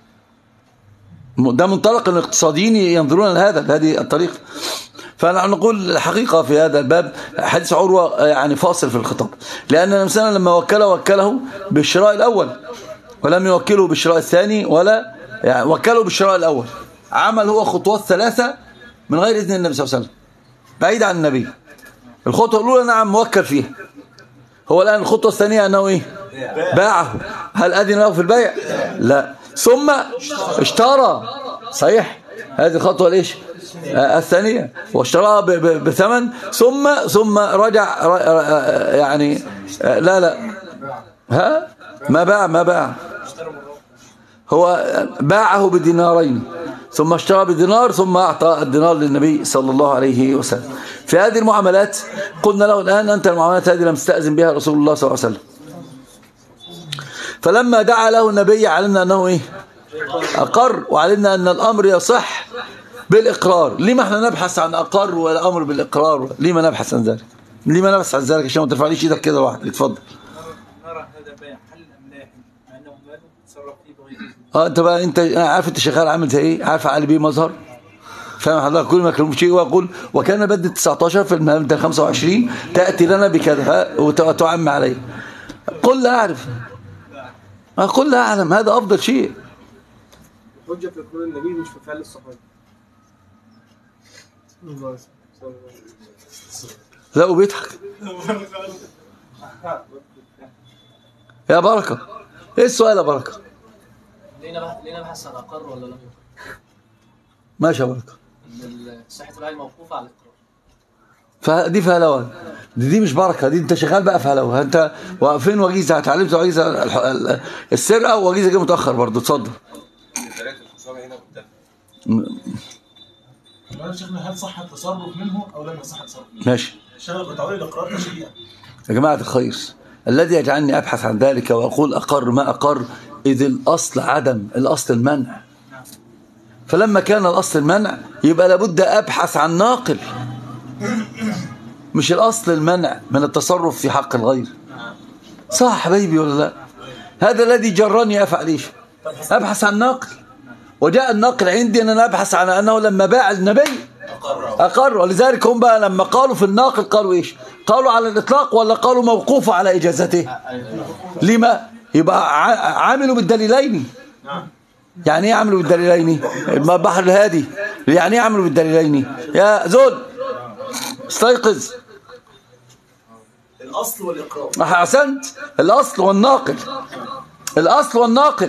ده منطلق الاقتصاديين ينظرون لهذا بهذه الطريقه. فنحن نقول الحقيقة في هذا الباب حديث عروة يعني فاصل في الخطاب، لأن مثلا لما وكله وكله بالشراء الأول ولم يوكله بالشراء الثاني، ولا يعني وكله بالشراء الأول، عمل هو خطوات ثلاثة من غير إذن النبي صلى الله عليه وسلم، بعيد عن النبي. الخطوة الأولى نعم موكل فيها، هو الآن الخطوة الثانية أنه إيه؟ باعه، هل أذن له في البيع؟ لا. ثم اشترى، صحيح، هذه الخطوة ليش؟ الثانية، واشتراها بثمن، ثم ثم رجع يعني لا لا ها ما باع ما باع هو باعه بدينارين، ثم اشترى بدينار، ثم أعطى الدينار للنبي صلى الله عليه وسلم. في هذه المعاملات قلنا له الآن أنت المعاملات هذه لم تستأذن بها رسول الله صلى الله عليه وسلم، فلما دعا له النبي علمنا أنه إيه؟ أقر، وعلمنا أن الأمر يصح بالإقرار. لما احنا نبحث عن أقر والأمر بالإقرار؟ لما نبحث عن ذلك؟ لما نبحث عن ذلك؟ عشان ما ترفعليش إيدك كده لوحدك. اتفضل. نرى هذا بيع حل أملاك مع أنه ماله تصرف فيه بغير إذن. اه انت بقى انت عارف انت شغال عامل زي ايه؟ عارف علي بيه مظهر؟ فاهم حضرتك؟ كل ما كلمه شيء ويقول وكان بدء تسعتاشر في المادة خمسة وعشرين تأتي لنا بكذا وتعم عليه. قل لا أعرف، قل لا أعلم، هذا أفضل شيء. حجة في قول النبي مش في فعل الصحابة. لا وبيضحك يا بركة. ايه السؤال يا بركة؟ لينا لينا بحث عن أقر ولا لم يقر؟ ماشي يا بركة. إن صحة العين موقوفة على الإقرار. فدي فهلوة، دي, دي مش بركة، دي انت شغال بقى فهلوة. انت واقفين وجيزة، اتعلمت وجيزة السرقة وجيزة جه متأخر برضه. اتفضل. الآن شيخنا هل صح التصرف منه أو لم يصح التصرف منه؟ ماشي. الشغل بتعويل الإقرار تشريع. يا جماعة الخير، الذي يجعلني أبحث عن ذلك وأقول أقر ما أقر إذ الأصل عدم، الأصل المنع. فلما كان الأصل المنع يبقى لابد أبحث عن ناقل، مش الأصل المنع من التصرف في حق الغير. صح حبيبي ولا لا؟ هذا الذي جرني أفعل إيش؟ أبحث عن ناقل، وجاء الناقل عندي أن أنا أبحث عن أنه لما باع النبي أقر. ولذلك هم بقى لما قالوا في الناقل قالوا إيش؟ قالوا على الإطلاق ولا قالوا موقوف على إجازته؟ لما؟ يبقى عاملوا بالدليلين. يعني ايه عملوا بالدليلين؟ البحر الهادي يعني ايه عملوا بالدليلين؟ يا زول استيقظ. الأصل والإقرار. أحسنت، الأصل والناقل، الأصل والناقل.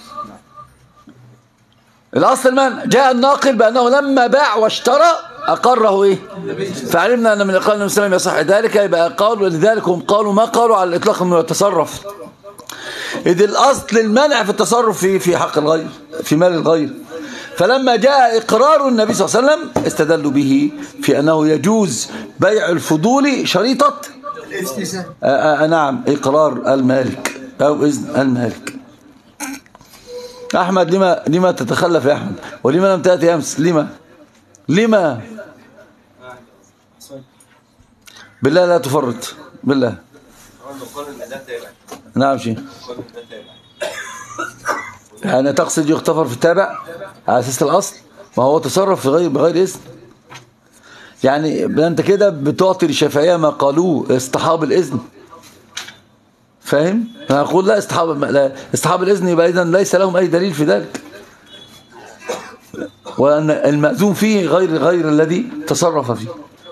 الأصل المنع، جاء الناقل بأنه لما باع واشترى أقره إيه؟ فعلمنا أن من إقرار النبي صلى الله عليه وسلم يصح ذلك، يبقى قالوا، ولذلك هم قالوا ما قالوا على الإطلاق أنه يتصرف، إذ الأصل المنع في التصرف في في حق الغير، في مال الغير. فلما جاء إقرار النبي صلى الله عليه وسلم استدلوا به في أنه يجوز بيع الفضول شريطة آآ آآ نعم إقرار المالك أو إذن المالك. أحمد لما لما تتخلف يا أحمد؟ ولما لم تأتي أمس؟ لما لما بالله لا تفرط بالله. نعم شيء يعني تقصد يغتفر في التابع على أساس الأصل؟ ما هو تصرف في غير بغير إذن. يعني أنت كده بتعطي للشافعية ما قالوه اصطحاب الإذن، فاهم؟ أنا أقول لا اصطحاب لا اصطحاب الإذن، يبقى إذن ليس لهم أي دليل في ذلك، وأن المأذون فيه غير غير الذي تصرف فيه.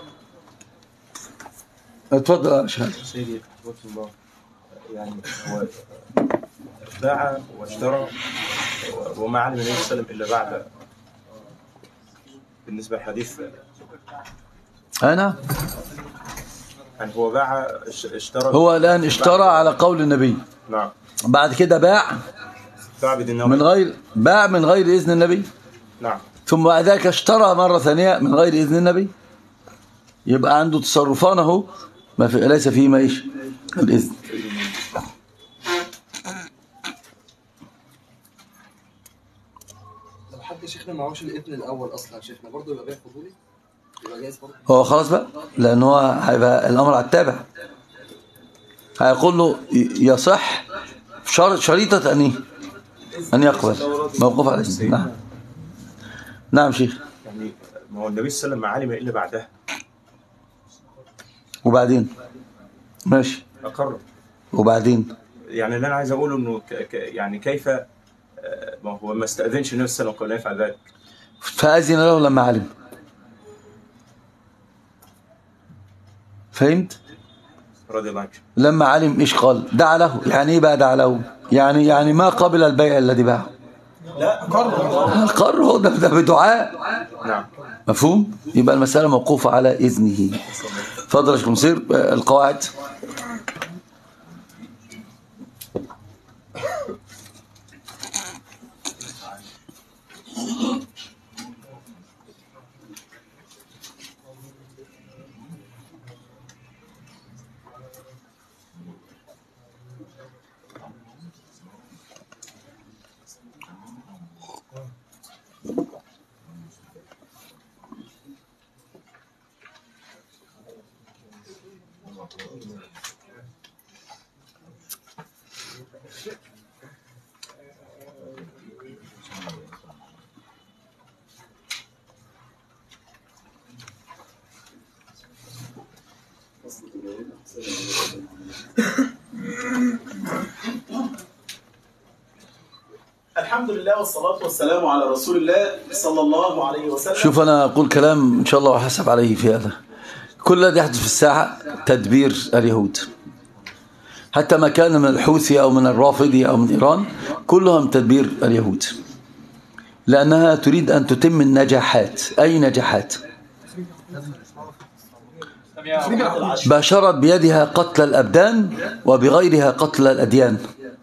اتفضل يا شهاب. سيدي الله، يعني هو باع واشترى وما علم النبي صلى الله عليه وسلم الا بعد بالنسبة للحديث أنا يعني هو باع اشترى هو الآن اشترى على قول النبي. نعم. بعد كده باع باع بدين من غير باع من غير إذن النبي. نعم. ثم بعد ذلك اشترى مرة ثانية من غير إذن النبي. يبقى عنده تصرفان اهو ما في ليس فيه ما ايش الإذن. لو حد شيخنا معهوش الإذن الأول أصلا شيخنا برضه يبقى بيع فضولي يبقى جايز برضه. هو خلاص بقى لأن هو هيبقى الأمر على التابع. هيقول له يصح شرط شريطة أن إيه؟ أن يقبل موقوف على الإذن. نعم نعم شيخ. يعني ما هو النبي صلى الله عليه وسلم ما علم إلا بعدها. وبعدين ماشي أقر. وبعدين يعني اللي أنا عايز أقوله إنه ك... ك... يعني كيف ما هو ما استأذنش النبي صلى الله عليه وسلم قبل أن يفعل ذلك. فأذن له لما علم. فهمت؟ رضي الله عنه. لما علم إيش قال؟ دعا له. يعني إيه بقى دعا له؟ يعني يعني ما قبل البيع الذي باعه. لا قرر القرر هو ده, ده بدعاء. نعم. مفهوم؟ يبقى المسألة موقوفة على إذنه. فضل يا مصير القواعد. الحمد لله والصلاة والسلام على رسول الله صلى الله عليه وسلم. شوف أنا أقول كلام إن شاء الله وحسب عليه في هذا. كل الذي يحدث في الساحة تدبير اليهود، حتى ما كان من الحوثي أو من الرافضي أو من إيران كلها من تدبير اليهود، لأنها تريد أن تتم النجاحات. أي نجاحات؟ باشرت بيدها قتل الأبدان وبغيرها قتل الأديان.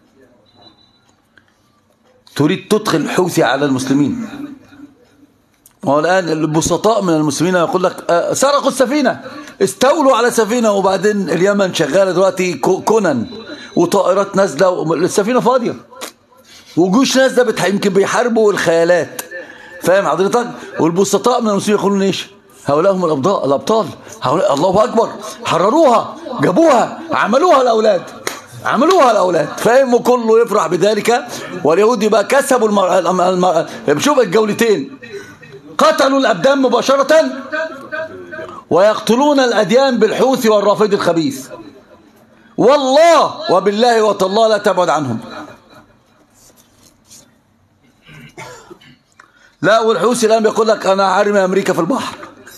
تريد تدخل الحوثي على المسلمين. والآن البسطاء من المسلمين يقول لك سرقوا السفينة، استولوا على سفينة، وبعدين اليمن شغالة دلوقتي كونان وطائرات نازلة والسفينة فاضية وجيوش نازلة يمكن بيحاربوا الخيالات. فاهم حضرتك؟ والبسطاء من المسلمين يقولون ايش؟ هؤلاء هم الأبطال الأبطال هؤلاء الله أكبر، حرروها، جابوها، عملوها الأولاد عملوها الأولاد. فاهم؟ وكله يفرح بذلك. واليهود يبقى كسبوا المرأة. بشوف الجولتين، قتلوا الأبدان مباشرة ويقتلون الأديان بالحوثي والرافضي الخبيث. والله وبالله وتالله لا تبعد عنهم. لا والحوثي الآن بيقول لك أنا عارم أمريكا في البحر.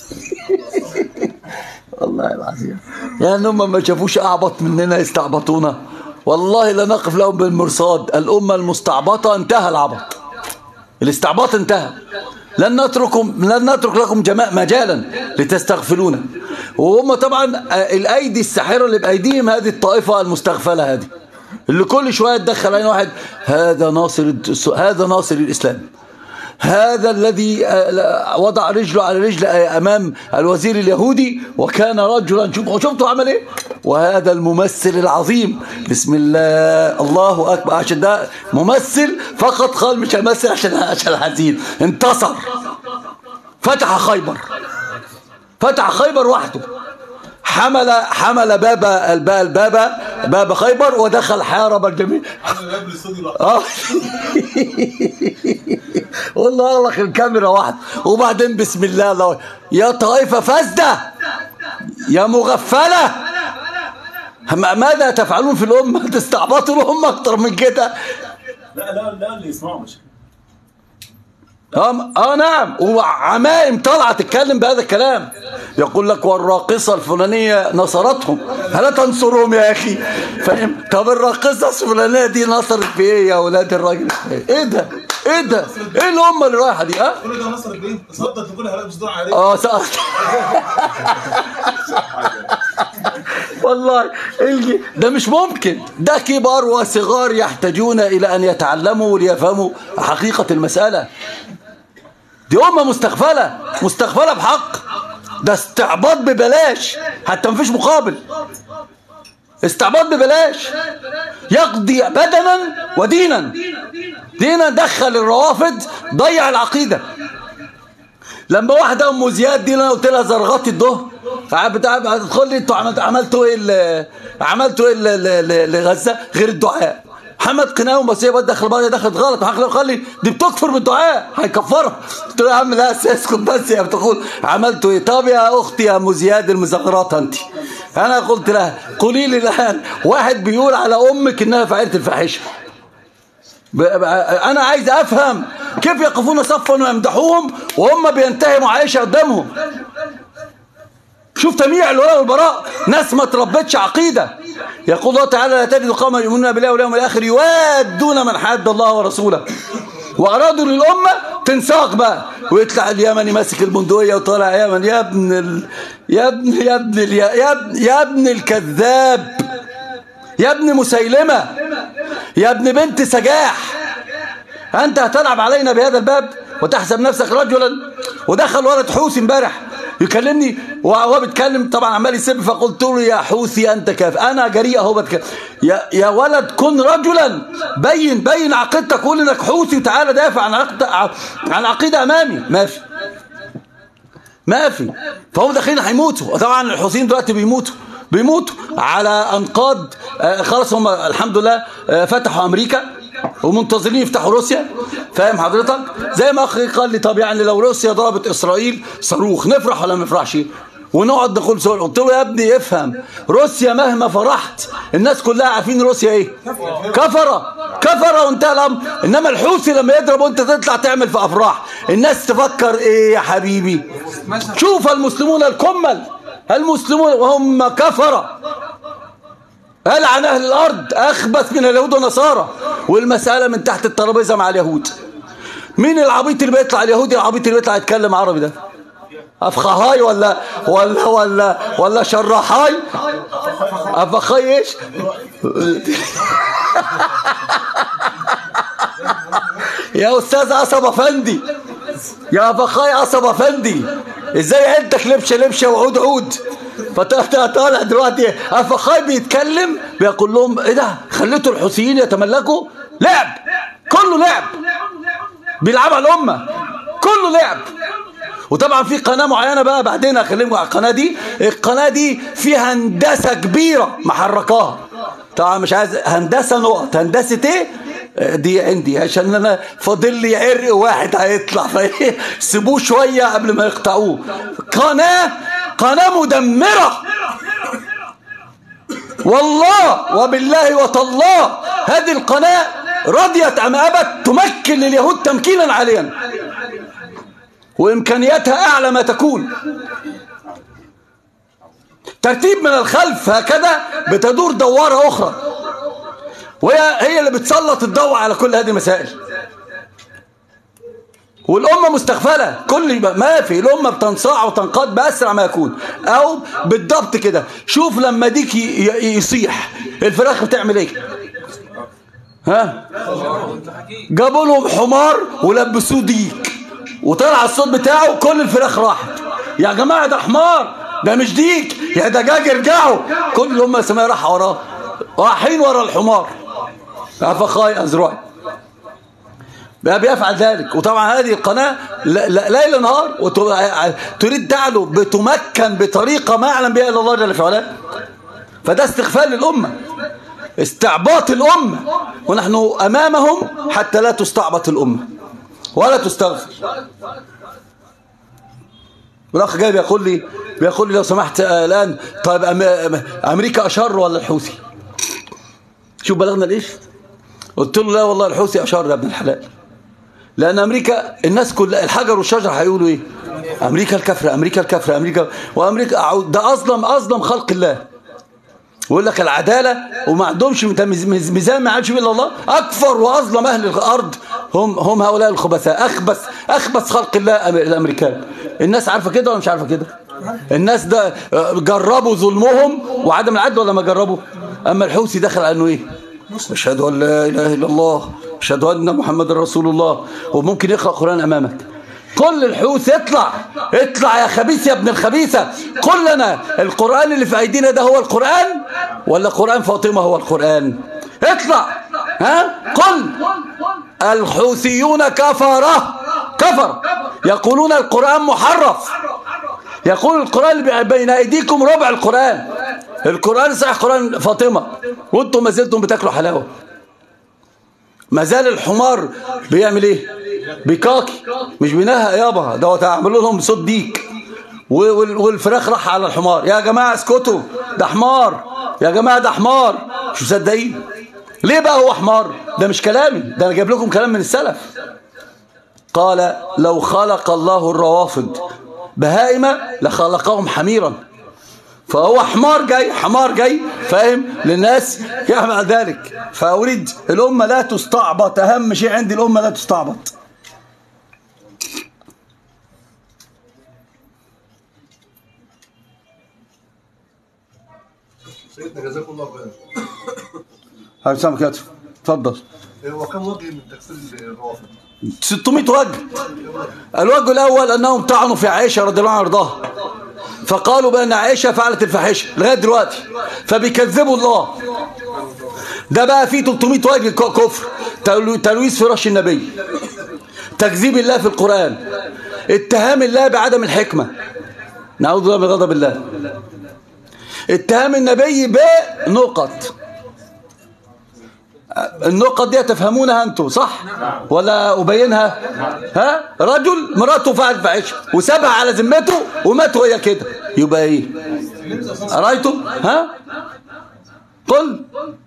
والله العظيم يعني هم ما شافوش أعبط مننا يستعبطونا. والله لا نقف لهم بالمرصاد. الأمة المستعبطة انتهى العبط، الاستعباط انتهى. لن نتركم لن نترك لكم جماع مجالا لتستغفلونا. وهم طبعا الأيدي الساحرة اللي بأيديهم هذه الطائفة المستغفلة هذه اللي كل شوية تدخل عين واحد، هذا ناصر هذا ناصر الإسلام، هذا الذي وضع رجله على رجل أمام الوزير اليهودي وكان رجلا. شفتوا عمل ايه؟ وهذا الممثل العظيم بسم الله الله أكبر، عشان ده ممثل فقط قال مش همثل عشان عشان حزين. انتصر، فتح خيبر، فتح خيبر وحده، حمل حمل باب الباب باب باب خيبر ودخل حارب الجميع. اه والله اغلق الكاميرا واحد وبعدين بسم الله الله يا طائفة فاسدة يا مغفلة ماذا تفعلون في الأمة؟ تستعبطوا الأمة أكتر من كده. لا لا لا اللي يسمعوا مش اه اه نعم. وعمائم طلعت تتكلم بهذا الكلام، يقول لك والراقصة الفلانية نصرتهم. هل تنصرهم يا أخي؟ فاهم؟ طب الراقصة الفلانية دي نصرت في ايه يا أولاد الراجل؟ ايه ده؟ ايه ده؟ ايه الامه اللي رايحه دي؟ ها؟ كل ده نصر الدين تصدق تقول هلاقي بصدور عليه. اه صح. والله الجي ده مش ممكن، ده كبار وصغار يحتاجون الى ان يتعلموا وليفهموا حقيقه المساله. دي امه مستغفله، مستغفله بحق. ده استعباط ببلاش، حتى مفيش مقابل. استعباط ببلاش يقضي بدنا ودينا. دينا دخل الروافد، ضيع العقيدة. لما واحدة ام زياد دي انا قلت لها زرغطي الظهر، هتدخل لي انتوا عملتوا ايه عملتوا ايه لغزة غير الدعاء؟ محمد قناوي بس هي دخل بعض دخلت غلط، خلي دي بتكفر بالدعاء هيكفرها. قلت له يا عم لا اسكت بس، يا بتقول عملتوا ايه؟ طب يا اختي يا ام زياد المزغرطه انت، انا قلت لها قولي لي الان واحد بيقول على امك انها فاعله الفاحشه. انا عايز افهم كيف يقفون صفا ويمدحوهم وهم بينتهموا عائشه قدامهم. شوف تمييع الولاء والبراء، ناس ما تربتش عقيده. يقول الله تعالى لا تجد قوما يؤمنون بالله واليوم الاخر يوادون من حاد الله ورسوله. وارادوا للامه تنساق بقى، ويطلع اليمني ماسك البندقيه وطالع يمن. يا ابن ال... يا ابن يا ابن ال... يا ابن يا ابن الكذاب، يا ابن مسيلمه، يا ابن بنت سجاح، انت هتلعب علينا بهذا الباب وتحسب نفسك رجلا؟ ودخل ولد حوثي امبارح يكلمني وهو بيتكلم طبعا عمال يسب، فقلت له يا حوثي انت كاف، انا جريء اهو بتكلم. يا يا ولد كن رجلا، بين بين عقيدتك، قول انك حوثي وتعالى دافع عن عقيده عن عقيده امامي. ما في ما في فهم داخلين هيموتوا. طبعا الحوثيين دلوقتي بيموتوا بيموتوا على انقاض. آه خلاص هم الحمد لله آه فتحوا امريكا ومنتظرين يفتحوا روسيا. فاهم حضرتك؟ زي ما اخي قال لي طب يعني لو روسيا ضربت اسرائيل صاروخ نفرح ولا ما نفرحش؟ ونقعد نقول سؤال. قلت له يا ابني افهم، روسيا مهما فرحت الناس كلها عارفين روسيا ايه؟ كفره كفره وانتهى الامر. انما الحوثي لما يضرب وانت تطلع تعمل في افراح، الناس تفكر ايه يا حبيبي؟ شوف المسلمون الكمل، المسلمون وهم كفره، ألعن أهل الأرض أخبث من اليهود والنصارى، والمسألة من تحت الترابيزة مع اليهود. مين العبيط اللي بيطلع اليهودي؟ العبيط اللي بيطلع يتكلم عربي ده أفخهاي ولا ولا ولا ولا شرحاي؟ أفخاي إيش؟ يا أستاذ عصب أفندي، يا أفخاي عصب أفندي، إزاي عندك لبشة لبشة وعود عود؟ فطالع دلوقتي أفخاي بيتكلم بيقول لهم ايه ده؟ خليتوا الحوثيين يتملكوا؟ لعب، كله لعب، بيلعبوا على الامه، كله لعب. وطبعا في قناه معينه بقى بعدين اكلمكم على القناه دي. القناه دي فيها هندسه كبيره محركاها. طبعا مش عايز هندسه نقط، هندسه ايه دي عندي عشان انا فاضل لي عرق واحد هيطلع، فايه سيبوه شويه قبل ما يقطعوه. قناه قناه مدمره والله وبالله وتالله. هذه القناه رضيت ام ابت تمكن لليهود تمكينا عاليا، وامكانياتها اعلى ما تكون. ترتيب من الخلف هكذا بتدور دواره اخرى، وهي هي اللي بتسلط الضوء على كل هذه المسائل. والأمة مستغفلة، كل ما في الأمة بتنصاع وتنقاد بأسرع ما يكون. أو بالضبط كده، شوف لما ديك يصيح الفراخ بتعمل ايه؟ ها؟ جابوا لهم حمار ولبسوه ديك وطلع الصوت بتاعه، كل الفراخ راحت. يا جماعة ده حمار، ده مش ديك، يا دجاج ارجعوا. كل الأمة السماء راح وراه، رايحين ورا الحمار. أفخاي أزرعي بقى بيفعل ذلك. وطبعا هذه القناة ليل نهار وتريد تعلو، بتمكن بطريقة ما يعلم بها إلا الله جل في علاه. فده استغفال للأمة، استعباط الأمة، ونحن أمامهم حتى لا تستعبط الأمة ولا تستغفر. والأخ جاي بيقول لي بيقول لي لو سمحت الآن، طيب أمريكا أشر ولا الحوثي؟ شوف بلغنا ليش؟ قلت له لا والله الحوثي أشر يا ابن الحلال. لأن أمريكا الناس كل الحجر والشجر هيقولوا إيه؟ أمريكا الكفرة، أمريكا الكفرة، أمريكا. وأمريكا ده أظلم أظلم خلق الله. ويقول لك العدالة وما عندهمش ميزان ما عادش إلا الله. أكفر وأظلم أهل الأرض هم هم هؤلاء الخبثاء، أخبث أخبث خلق الله الأمريكان. الناس عارفة كده ولا مش عارفة كده؟ الناس ده جربوا ظلمهم وعدم العدل ولا ما جربوا؟ أما الحوثي دخل على أنه إيه؟ أشهد أن لا إله إلا الله، أشهد أن محمد رسول الله، وممكن يقرأ قرآن أمامك. كل الحوث اطلع اطلع يا خبيث يا ابن الخبيثة، قل لنا القرآن اللي في أيدينا ده هو القرآن ولا قرآن فاطمة هو القرآن؟ اطلع ها قل. الحوثيون كفرة كفر يقولون القرآن محرف، يقول القرآن بين أيديكم ربع القرآن، القرآن صحيح قرآن فاطمة وانتم ما زلتم بتاكلوا حلاوة. ما زال الحمار بيعمل ايه؟ بيكاكي مش بينهق يابا، ده تعملوا لهم صوت ديك والفراخ راح على الحمار. يا جماعة اسكتوا، ده حمار يا جماعة، ده حمار. مش مصدقين ليه بقى هو حمار؟ ده مش كلامي، ده انا جايب لكم كلام من السلف. قال لو خلق الله الروافض بهائمة لخلقهم حميرا، فهو حمار جاي حمار جاي فاهم للناس يعمل ذلك. فأريد الأمة لا تستعبط، أهم شيء عندي الأمة لا تستعبط. سيدنا جزاكم الله خيرا. هاي سامك يا تفضل. هو كم وجه من تكفير الروافض؟ ستمائة وجه. الوجه الأول أنهم طعنوا في عائشة رضي الله عنها وارضاها، فقالوا بأن عائشة فعلت الفاحشة لغاية دلوقتي، فبيكذبوا الله. ده بقى فيه ثلاثمائة وجه كفر: تلويث فراش النبي، تكذيب الله في القرآن، اتهام الله بعدم الحكمة، نعوذ بالله من غضب الله، اتهام النبي بنقط. النقط دي تفهمونها انتم صح ولا أبينها؟ ها رجل مراته فعل فاحشة وسابها على ذمته ومات وهي كده، يبقى ايه؟ أرأيتم؟ ها قل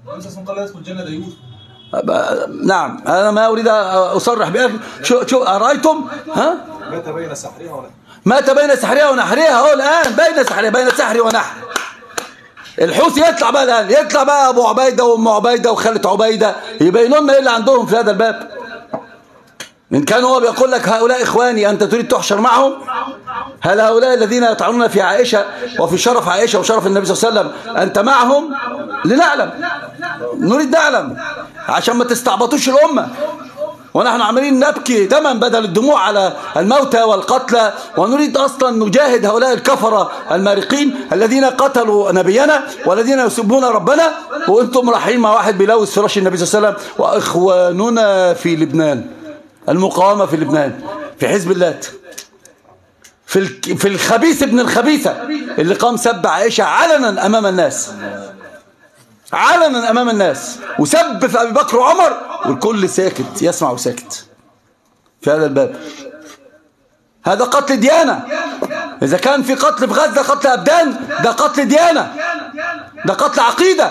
نعم. أنا ما أريد أصرح بأخي. شو شو أرأيتم؟ ها مات بين سحرها ونحرها، مات بين سحرها ونحرها. هو الآن بين سحرها بين سحر ونحر. الحوثي يطلع بقى الآن، يطلع بقى أبو عبيدة وأم عبيدة وخالة عبيدة يبينوا لنا إيه اللي عندهم في هذا الباب. إن كان هو بيقول لك هؤلاء إخواني أنت تريد تحشر معهم، هل هؤلاء الذين يطعنون في عائشة وفي شرف عائشة وشرف النبي صلى الله عليه وسلم أنت معهم؟ لنعلم، نريد نعلم عشان ما تستعبطوش الأمة ونحن عمالين نبكي دما بدل الدموع على الموتى والقتلى، ونريد أصلا نجاهد هؤلاء الكفرة المارقين الذين قتلوا نبينا والذين يسبون ربنا، وأنتم رايحين مع واحد بيلوث فراش النبي صلى الله عليه وسلم. وإخواننا في لبنان، المقاومة في لبنان، في حزب الله، في في الخبيث ابن الخبيثة اللي قام سب عائشة علنا أمام الناس، علنا أمام الناس، وسب في أبي بكر وعمر والكل ساكت يسمع وساكت في هذا الباب. هذا قتل ديانة. إذا كان في قتل في غزة قتل أبدان، ده قتل ديانة، ده قتل عقيدة.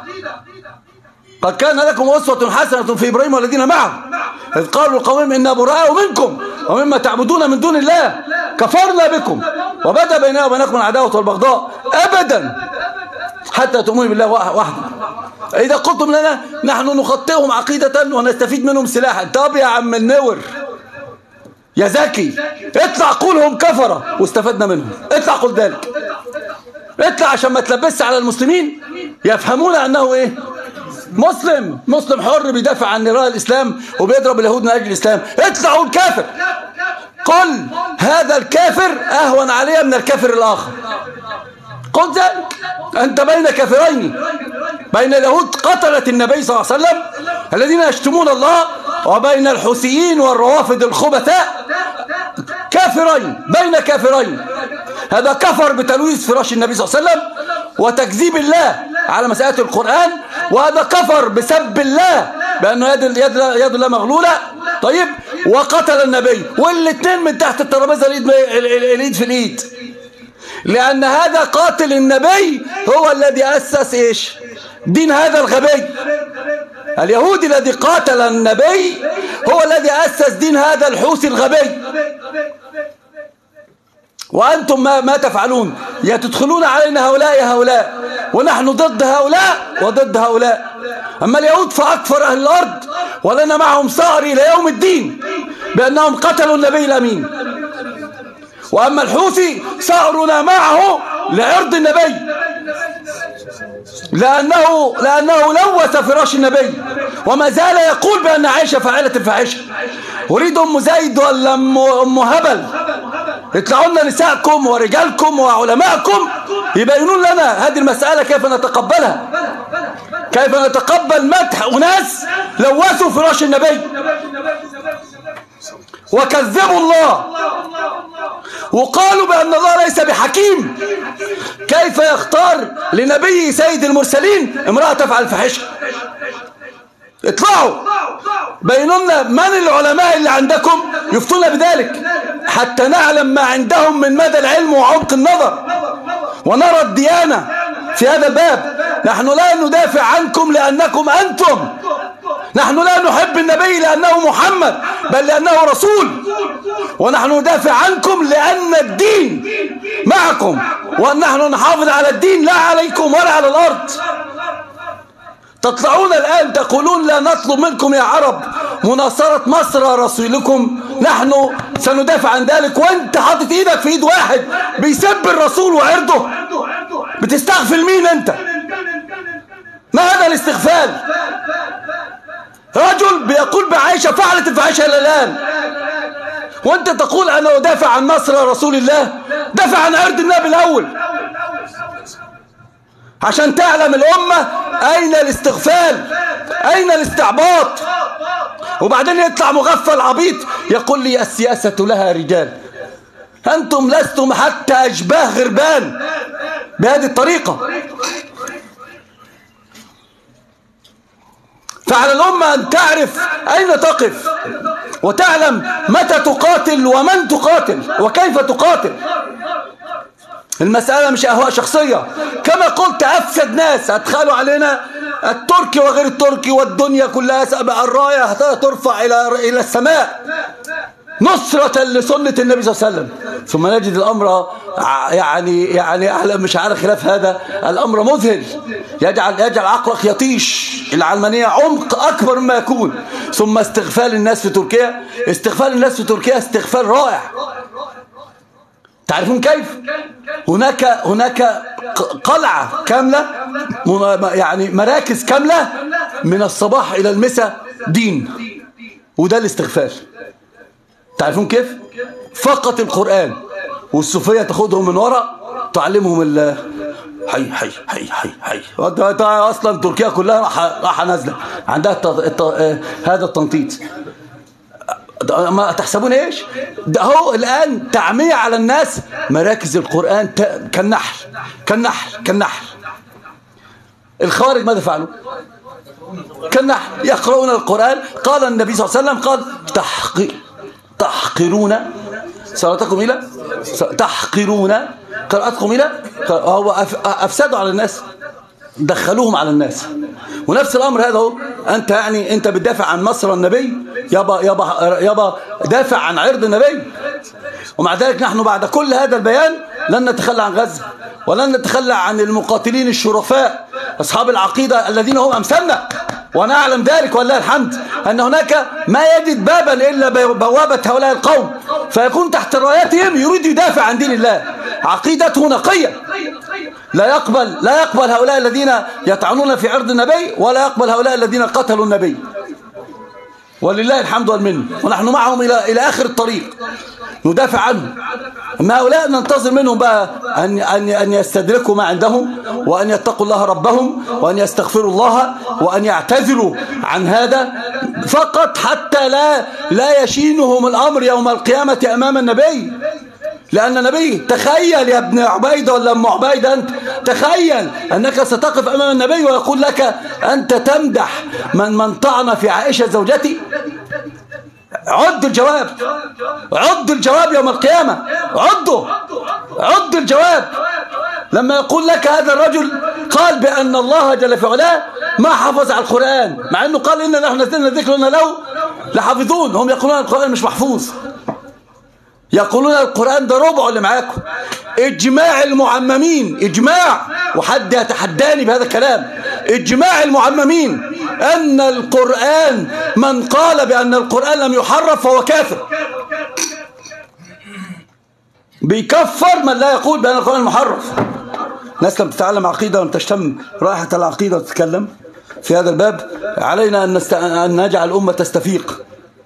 قد كان لكم أسوة حسنة في إبراهيم والذين معه إذ قالوا لقومهم إنا براء منكم ومما تعبدون من دون الله كفرنا بكم وبدأ بيننا وبينكم العداوة والبغضاء أبدا حتى تؤمنوا بالله وحده. إذا قلتم لنا نحن نخطئهم عقيدة ونستفيد منهم سلاحا، طب يا عم النور يا زكي اطلع قولهم كفرة واستفدنا منهم، اطلع قل ذلك، اطلع عشان ما تلبسش على المسلمين يفهمون أنه إيه؟ مسلم، مسلم حر بيدافع عن نراء الإسلام وبيضرب اليهود من أجل الإسلام. اطلعوا الكافر، قل هذا الكافر أهون علي من الكافر الآخر، قل ذلك. أنت بين كافرين، بين اليهود قتلة النبي صلى الله عليه وسلم الذين يشتمون الله، وبين الحوثيين والروافض الخبثاء كافرين، بين كافرين. هذا كفر بتلويث فراش النبي صلى الله عليه وسلم وتكذيب الله على مسألة القرآن، وهذا كفر بسب الله بأنه يد, يد, يد الله مغلولة. طيب وقتل النبي، والاثنين من تحت الترابيزة الإيد, الإيد في الإيد، لأن هذا قاتل النبي هو الذي أسس إيش؟ دين هذا الغبي. اليهودي الذي قاتل النبي هو الذي أسس دين هذا الحوثي الغبي. وأنتم ما, ما تفعلون؟ يا تدخلون علينا هؤلاء يا هؤلاء ونحن ضد هؤلاء وضد هؤلاء. أما اليهود فأكثر أهل الأرض ولنا معهم صار إلى يوم الدين بأنهم قتلوا النبي الأمين. وأما الحوثي صارنا معه لعرض النبي لأنه, لأنه لوث فراش النبي وما زال يقول بأن عائشة فاعلة الفاحشة. أريد أم زيد ولا أم هبل يطلعوا لنا نسائكم ورجالكم وعلماءكم يبينون لنا هذه المسألة كيف نتقبلها، كيف نتقبل مدح أناس لوثوا فراش النبي وكذبوا الله وقالوا بأن الله ليس بحكيم. كيف يختار لنبي سيد المرسلين امرأة تفعل الفاحشة؟ اطلعوا بينوا لنا من العلماء اللي عندكم يفتون بذلك حتى نعلم ما عندهم من مدى العلم وعمق النظر ونرى الديانة في هذا الباب. نحن لا ندافع عنكم لأنكم أنتم، نحن لا نحب النبي لأنه محمد بل لأنه رسول، ونحن ندافع عنكم لأن الدين معكم ونحن نحافظ على الدين لا عليكم ولا على الأرض. تطلعون الآن تقولون لا نطلب منكم يا عرب مناصرة مصر رسولكم، نحن سندافع عن ذلك، وانت حاطط ايدك في ايد واحد بيسب الرسول وعرضه. بتستغفل مين انت؟ ما هذا الاستغفال؟ رجل بيقول بعائشة فعلت الفاحشة إلى الآن وانت تقول انا ادافع عن نصر رسول الله. دافع عن عرض النبي الأول عشان تعلم الأمة أين الاستغفال، أين الاستعباط. وبعدين يطلع مغفل عبيط يقول لي السياسة لها رجال. أنتم لستم حتى أشباه غربان بهذه الطريقة. فعلى الأمة أن تعرف أين تقف وتعلم متى تقاتل ومن تقاتل وكيف تقاتل. المسألة مش أهواء شخصية. كما قلت أفسد ناس أدخلوا علينا التركي وغير التركي والدنيا كلها الراية ترفع إلى إلى السماء نصرة لسنة النبي صلى الله عليه وسلم، ثم نجد الأمر يعني يعني مش على خلاف هذا. الأمر مذهل يجعل يجعل عقلك يطيش. العلمانية عمق أكبر مما يكون. ثم استغفال الناس في تركيا، استغفال الناس في تركيا استغفال رائع. تعرفون كيف؟ هناك هناك قلعة كاملة يعني مراكز كاملة من الصباح إلى المساء دين، وده الاستغفال. تعرفون كيف؟ فقط القرآن، والصوفية تاخدهم من وراء تعلمهم ال حي حي حي حي حي. أصلا تركيا كلها راح نازلة عندها الت... هذا التنطيط. ما تحسبون ايش؟ ده هو الآن تعمية على الناس مراكز القرآن ت... كالنحل كالنحل كالنحل. الخوارج ماذا فعلوا؟ كالنحل يقرؤون القرآن. قال النبي صلى الله عليه وسلم قال تحقر تحقرون صلاتكم إلى تحقرون قراءتكم إلى. هو أفسدوا على الناس، دخلوهم على الناس. ونفس الأمر هذا هو. أنت يعني أنت بتدافع عن مصر النبي يابا يابا يابا دافع عن عرض النبي. ومع ذلك نحن بعد كل هذا البيان لن نتخلى عن غزة ولن نتخلى عن المقاتلين الشرفاء أصحاب العقيدة الذين هم أمثالنا، ونعلم ذلك ولله الحمد أن هناك ما يجد بابا إلا بوابة هؤلاء القوم فيكون تحت رايتهم يريد يدافع عن دين الله. عقيدته نقية، لا يقبل لا يقبل هؤلاء الذين يطعنون في عرض النبي ولا يقبل هؤلاء الذين قتلوا النبي، ولله الحمد والمنه. ونحن معهم إلى إلى آخر الطريق ندافع عنهم. أما هؤلاء ننتظر منهم بقى أن أن أن يستدركوا ما عندهم وأن يتقوا الله ربهم وأن يستغفروا الله وأن يعتذروا عن هذا فقط حتى لا لا يشينهم الأمر يوم القيامة أمام النبي. لأن النبي تخيل يا ابن عبيدة ولا أم عبيدة أنت تخيل أنك ستقف أمام النبي ويقول لك أنت تمدح من من طعن في عائشة زوجتي. عد الجواب، عد الجواب يوم القيامة، عده عد الجواب. لما يقول لك هذا الرجل قال بأن الله جل في علاه ما حفظ على القرآن مع أنه قال إن نحن نزلنا ذكرنا له لحافظون، هم يقولون القرآن مش محفوظ. يقولون القرآن ده ربع اللي معاكم. إجماع المعممين، إجماع، وحد يتحداني بهذا الكلام، إجماع المعممين أن القرآن من قال بأن القرآن لم يحرف فهو كافر. بيكفر من لا يقول بأن القرآن محرف. ناس لم تتعلم عقيدة ولم تشتم رائحة العقيدة وتتكلم في هذا الباب. علينا أن, نست... أن نجعل الأمة تستفيق.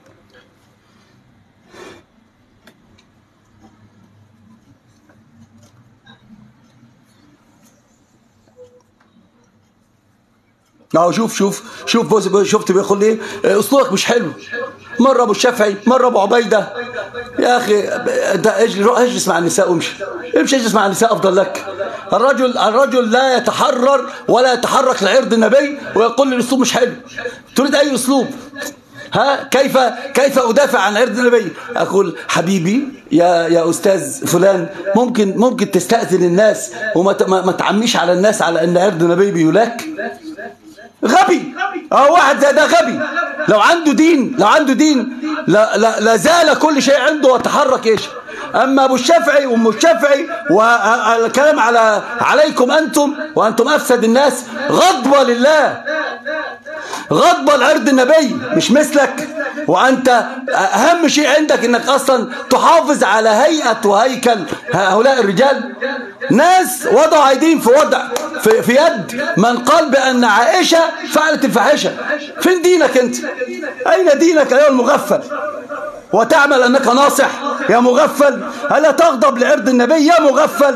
اهو شوف شوف شوف شفت بيقول ايه؟ اسلوبك مش حلو. مره ابو الشافعي، مره ابو عبيده. يا اخي انت اجلس مع النساء وامشي، امشي اجلس مع النساء افضل لك. الرجل الرجل لا يتحرر ولا يتحرك لعرض النبي ويقول لي الاسلوب مش حلو. تريد اي اسلوب؟ ها كيف كيف ادافع عن عرض النبي؟ اقول حبيبي يا يا استاذ فلان، ممكن ممكن تستأذن الناس وما ما تعميش على الناس على ان عرض النبي بيلاك. غبي. اه واحد زي ده غبي. لو عنده دين لو عنده دين لا, لا, لا زال كل شيء عنده وتحرك ايش. اما ابو الشافعي وام الشافعي والكلام على عليكم انتم وانتم افسد الناس، غضبه لله، غضبه لعرض النبي مش مثلك. وانت اهم شيء عندك انك اصلا تحافظ على هيئه وهيكل هؤلاء الرجال. ناس وضعوا ايديهم في وضع في, في يد من قال بان عائشه فعلت الفاحشه. فين دينك انت؟ اين دينك ايها المغفل؟ وتعمل انك ناصح يا مغفل؟ الا تغضب لعرض النبي يا مغفل؟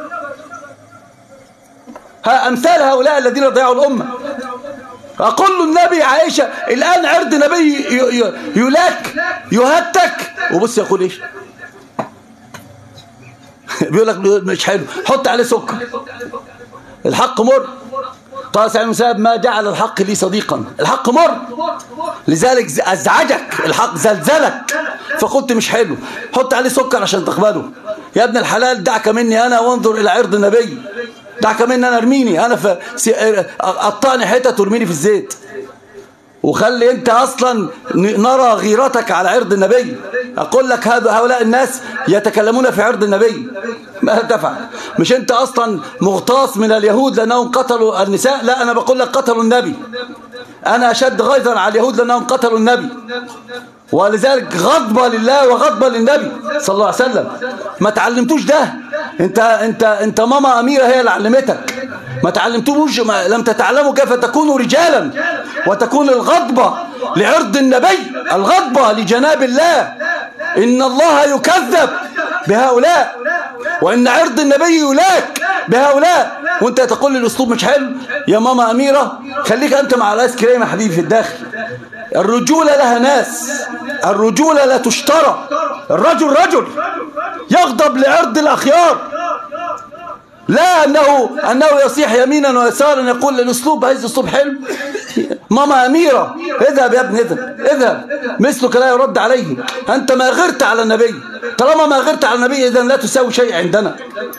ها امثال هؤلاء الذين ضيعوا الامه. أقول النبي عائشة الآن عرض نبي يلاك يهتك، وبص يقول إيش؟ بيقول لك مش حلو، حط عليه سكر. الحق مر. قال سعيد المسيب ما جعل الحق لي صديقا، الحق مر، لذلك أزعجك الحق، زلزلك، فقلت مش حلو، حط عليه سكر عشان تقبله. يا ابن الحلال دعك مني أنا وانظر إلى عرض النبي، دعك مني أنا، ارميني أنا في قطعني حتة ترميني في الزيت، وخلي أنت أصلا نرى غيرتك على عرض النبي. أقول لك هؤلاء الناس يتكلمون في عرض النبي، ما تفعل؟ مش أنت أصلا مغتاص من اليهود لأنهم قتلوا النساء؟ لا، أنا بقول لك قتلوا النبي. أنا أشد غيظا على اليهود لأنهم قتلوا النبي، ولذلك غضبة لله وغضبة للنبي صلى الله عليه وسلم. ما تعلمتوش ده. انت انت انت ماما أميرة هي اللي علمتك، ما تعلمتوش، ما لم تتعلموا كيف تكونوا رجالا وتكون الغضبة لعرض النبي، الغضبة لجناب الله. إن الله يكذب بهؤلاء، وإن عرض النبي يلاك بهؤلاء، وانت تقول لي الأسلوب مش حلو. يا ماما أميرة خليك أنت مع الآيس كريم يا حبيبي في الداخل. الرجولة لها ناس، الرجولة لا تشترى. الرجل رجل يغضب لعرض الأخيار، لا أنه أنه يصيح يمينا ويسارا يقول الأسلوب هذا أسلوب حلو. ماما أميرة اذهب يا ابن، اذهب اذهب، مثلك لا يرد عليه. أنت ما غرت على النبي، طالما ما غرت على النبي إذن لا تساوي شيء عندنا.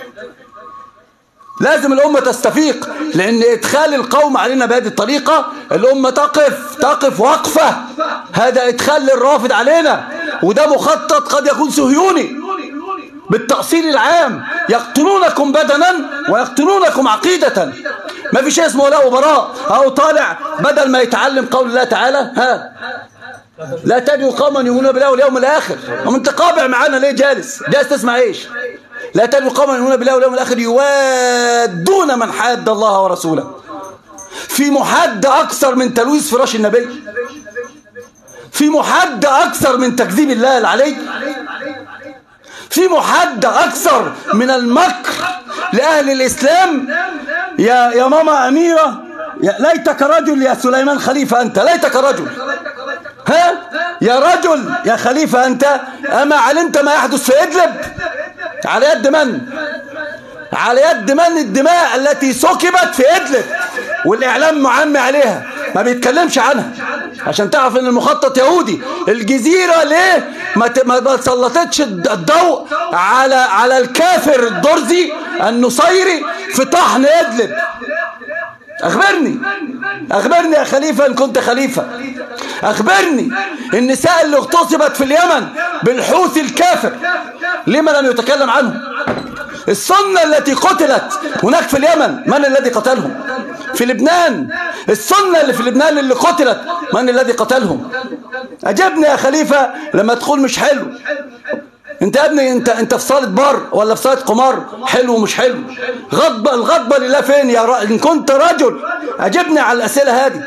لازم الأمة تستفيق، لأن إدخال القوم علينا بهذه الطريقة الأمة تقف تقف وقفة. هذا إدخال للرافض علينا، وده مخطط قد يكون صهيوني بالتأصيل العام. يقتلونكم بدنا ويقتلونكم عقيدة. ما في شيء اسمه ولاء وبراء. أو طالع بدل ما يتعلم قول الله تعالى ها لا تجدوا قوما يؤمنون بالله واليوم الآخر. وانت قابع معانا ليه جالس؟ جالس تسمع ايش؟ لا تجدوا قوما يؤمنون بالله واليوم الآخر يوادون من حاد الله ورسوله. في محادة أكثر من تلويث فراش النبي؟ في محادة أكثر من تكذيب الله العلي؟ في محادة أكثر من المكر لأهل الإسلام؟ يا يا ماما أميرة، يا ليتك رجل يا سليمان خليفة أنت، ليتك رجل. ها يا رجل يا خليفة أنت، أما علمت ما يحدث في إدلب؟ على يد من؟ على يد من الدماء التي سكبت في إدلب والإعلام معمي عليها، ما بيتكلمش عنها، عشان تعرف ان المخطط يهودي. الجزيرة ليه ما تسلطتش الضوء على على الكافر الدرزي النصيري في طحن إدلب؟ أخبرني أخبرني يا خليفة إن كنت خليفة، أخبرني النساء اللي اغتصبت في اليمن بالحوثي الكافر لما لم يتكلم عنه؟ السنة التي قتلت هناك في اليمن من الذي قتلهم؟ في لبنان السنة اللي في لبنان اللي قتلت من الذي قتلهم؟ أجبني يا خليفة لما تقول مش حلو. انت يا ابني انت انت في صالة بار ولا في صالة قمار؟ حلو ومش حلو؟ غضبة الغضبة لله فين يا رأ... ان كنت رجل أجبني على الأسئلة هذه.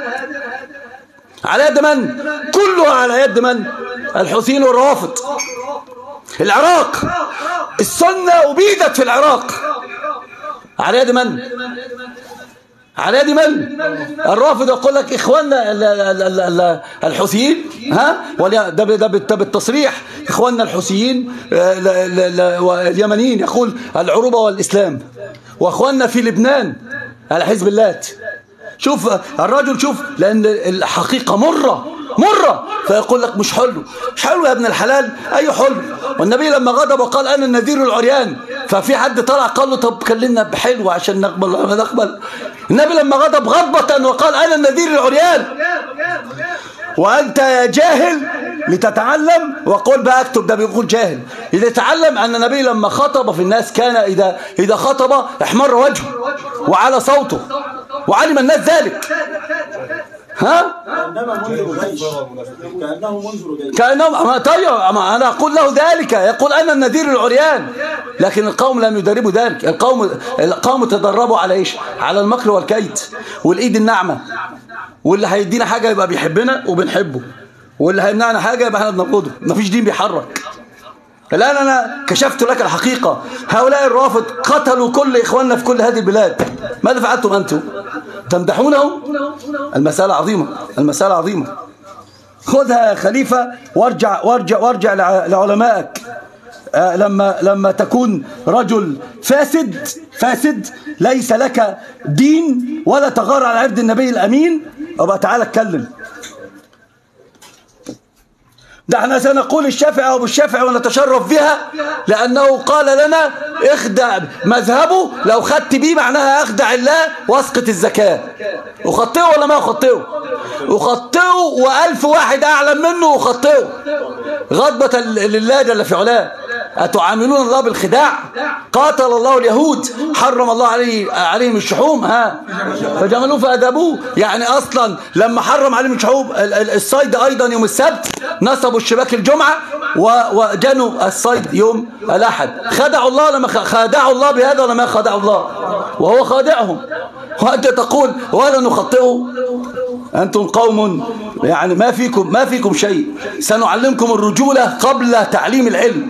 على يد من؟ كله على يد من؟ الحوثيين والروافض. العراق السنة أبيدت في العراق على يد من؟ على يد من؟ الرافض يقول لك إخواننا الحوثيين، ها ده ده بالتصريح إخواننا الحوثيين واليمنيين يقول العروبة والإسلام، وإخواننا في لبنان على حزب الله. شوف الرجل، شوف لأن الحقيقة مرة مرة فيقول لك مش حلو. مش حلو يا ابن الحلال؟ أي حلو؟ والنبي لما غضب وقال أنا النذير العريان، ففي حد طلع قال له طب كلمنا بحلو عشان نقبل ولا ما نقبل؟ النبي لما غضب غضبة وقال أنا النذير العريان. وأنت يا جاهل لتتعلم، وقول بقى اكتب ده بيقول جاهل لتتعلم أن النبي لما خطب في الناس كان إذا إذا خطب احمر وجهه وعلى صوته، وعلم الناس ذلك. ها؟ كأنما منذر جيش، كأنه منذر جيش. كأنه طيب أنا أقول له ذلك، يقول أنا النذير العريان، لكن القوم لم يدربوا ذلك. القوم القوم تدربوا على إيش؟ على المكر والكيد والإيد الناعمة، واللي هيدينا حاجة يبقى بيحبنا وبنحبه، واللي هيمنعنا حاجة يبقى احنا بنرفضه. مفيش دين بيحرك. الآن أنا كشفت لك الحقيقة. هؤلاء الرافض قتلوا كل إخواننا في كل هذه البلاد. ماذا فعلتم أنتم؟ تمدحونهم؟ المسألة عظيمة، المسألة عظيمة. خذها يا خليفة وارجع وارجع وارجع لعلمائك. آه لما لما تكون رجل فاسد فاسد ليس لك دين ولا تغار على عرض النبي الأمين، أبقى تعالى اتكلم. ده احنا سنقول الشافعي أو بالشافعي ونتشرف بها، لأنه قال لنا اخدع مذهبه، لو خدت بيه معناها اخدع الله واسقط الزكاة. وخطئه ولا ما خطئه؟ وخطئه وألف واحد أعلم منه وخطئه غضبة لله جل في علاه. أتعاملون الله بالخداع؟ قاتل الله اليهود، حرم الله عليه عليهم الشحوم، ها فجملوه فأدبوه. يعني أصلا لما حرم عليهم الشحوم الصيد أيضا يوم السبت، نصبوا الشباك الجمعة وجنوا الصيد يوم الأحد. خدعوا الله لما خدعوا الله بهذا ولا ما خدعوا الله؟ وهو خادعهم. وأنت تقول ولا نخطئه؟ أنتم قوم يعني ما فيكم ما فيكم شيء. سنعلمكم الرجولة قبل تعليم العلم.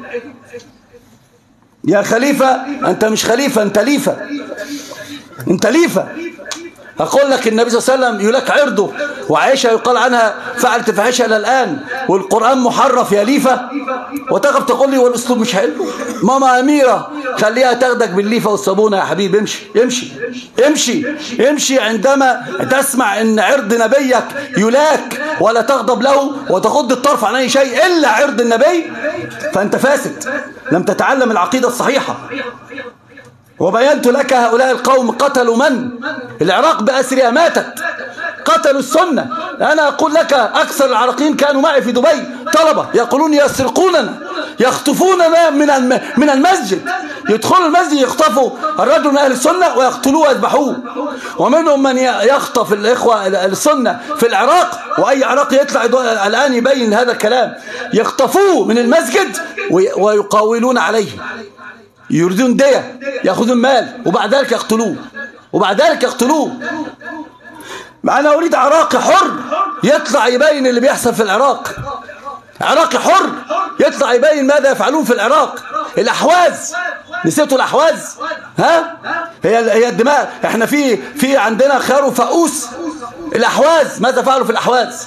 يا خليفة أنت مش خليفة، أنت ليفة، أنت ليفة. أقول لك النبي صلى الله عليه وسلم يلك عرضه، وعائشة يقال عنها فعلت فحشة إلى الآن، والقرآن محرف يا ليفة، وتقف تقول لي والأسلوب مش حلو. ماما أميرة خليها تاخدك بالليفة والصابونة يا حبيبي. امشي امشي امشي امشي عندما تسمع ان عرض نبيك يلاك ولا تغضب له وتغض الطرف عن أي شيء إلا عرض النبي، فأنت فاسد، لم تتعلم العقيدة الصحيحة. وبينت لك هؤلاء القوم قتلوا من؟ العراق بأسرها ماتت، قتلوا السنة. أنا أقول لك أكثر العراقيين كانوا معي في دبي طلبة يقولون يسرقوننا، يخطفوننا من من المسجد، يدخلوا المسجد يخطفوا الرجل من أهل السنة ويقتلوه ويذبحوه. ومنهم من يخطف الإخوة السنة في العراق، وأي عراقي يطلع الآن يبين هذا الكلام، يخطفوه من المسجد ويقاولون عليه، يريدون دية، يأخذون مال، وبعد ذلك يقتلوه وبعد ذلك يقتلوه. أنا أريد عراقي حر يطلع يبين اللي بيحصل في العراق، عراقي حر يطلع يبين ماذا يفعلون في العراق. الأحواز، نسيتوا الأحواز؟ ها؟ هي هي الدماء. احنا في في عندنا خيار وفؤوس. الأحواز ماذا فعلوا في الأحواز؟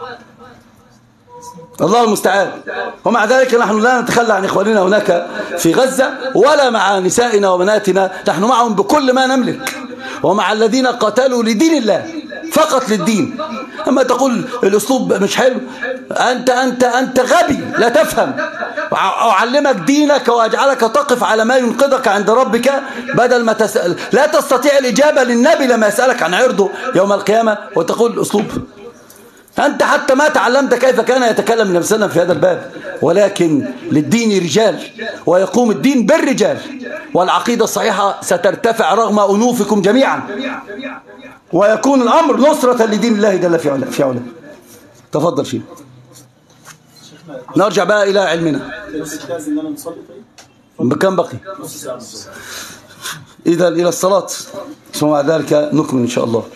الله المستعان. ومع ذلك نحن لا نتخلى عن إخواننا هناك في غزة ولا مع نسائنا وبناتنا، نحن معهم بكل ما نملك، ومع الذين قتلوا لدين الله فقط للدين. أما تقول الأسلوب مش حلو، أنت أنت أنت غبي لا تفهم. أعلمك دينك وأجعلك تقف على ما ينقذك عند ربك، بدل ما تسأل لا تستطيع الإجابة للنبي لما يسألك عن عرضه يوم القيامة وتقول الأسلوب. أنت حتى ما تعلمت كيف كان يتكلم النبي صلى الله عليه وسلم في هذا الباب، ولكن للدين رجال ويقوم الدين بالرجال، والعقيدة الصحيحة سترتفع رغم أنوفكم جميعا، ويكون الأمر نصرة لدين الله جل في علا في علا. تفضل شيء. نرجع بقى إلى علمنا. بكم بقي؟ إذا إلى الصلاة، ثم بعد ذلك نكمل إن شاء الله.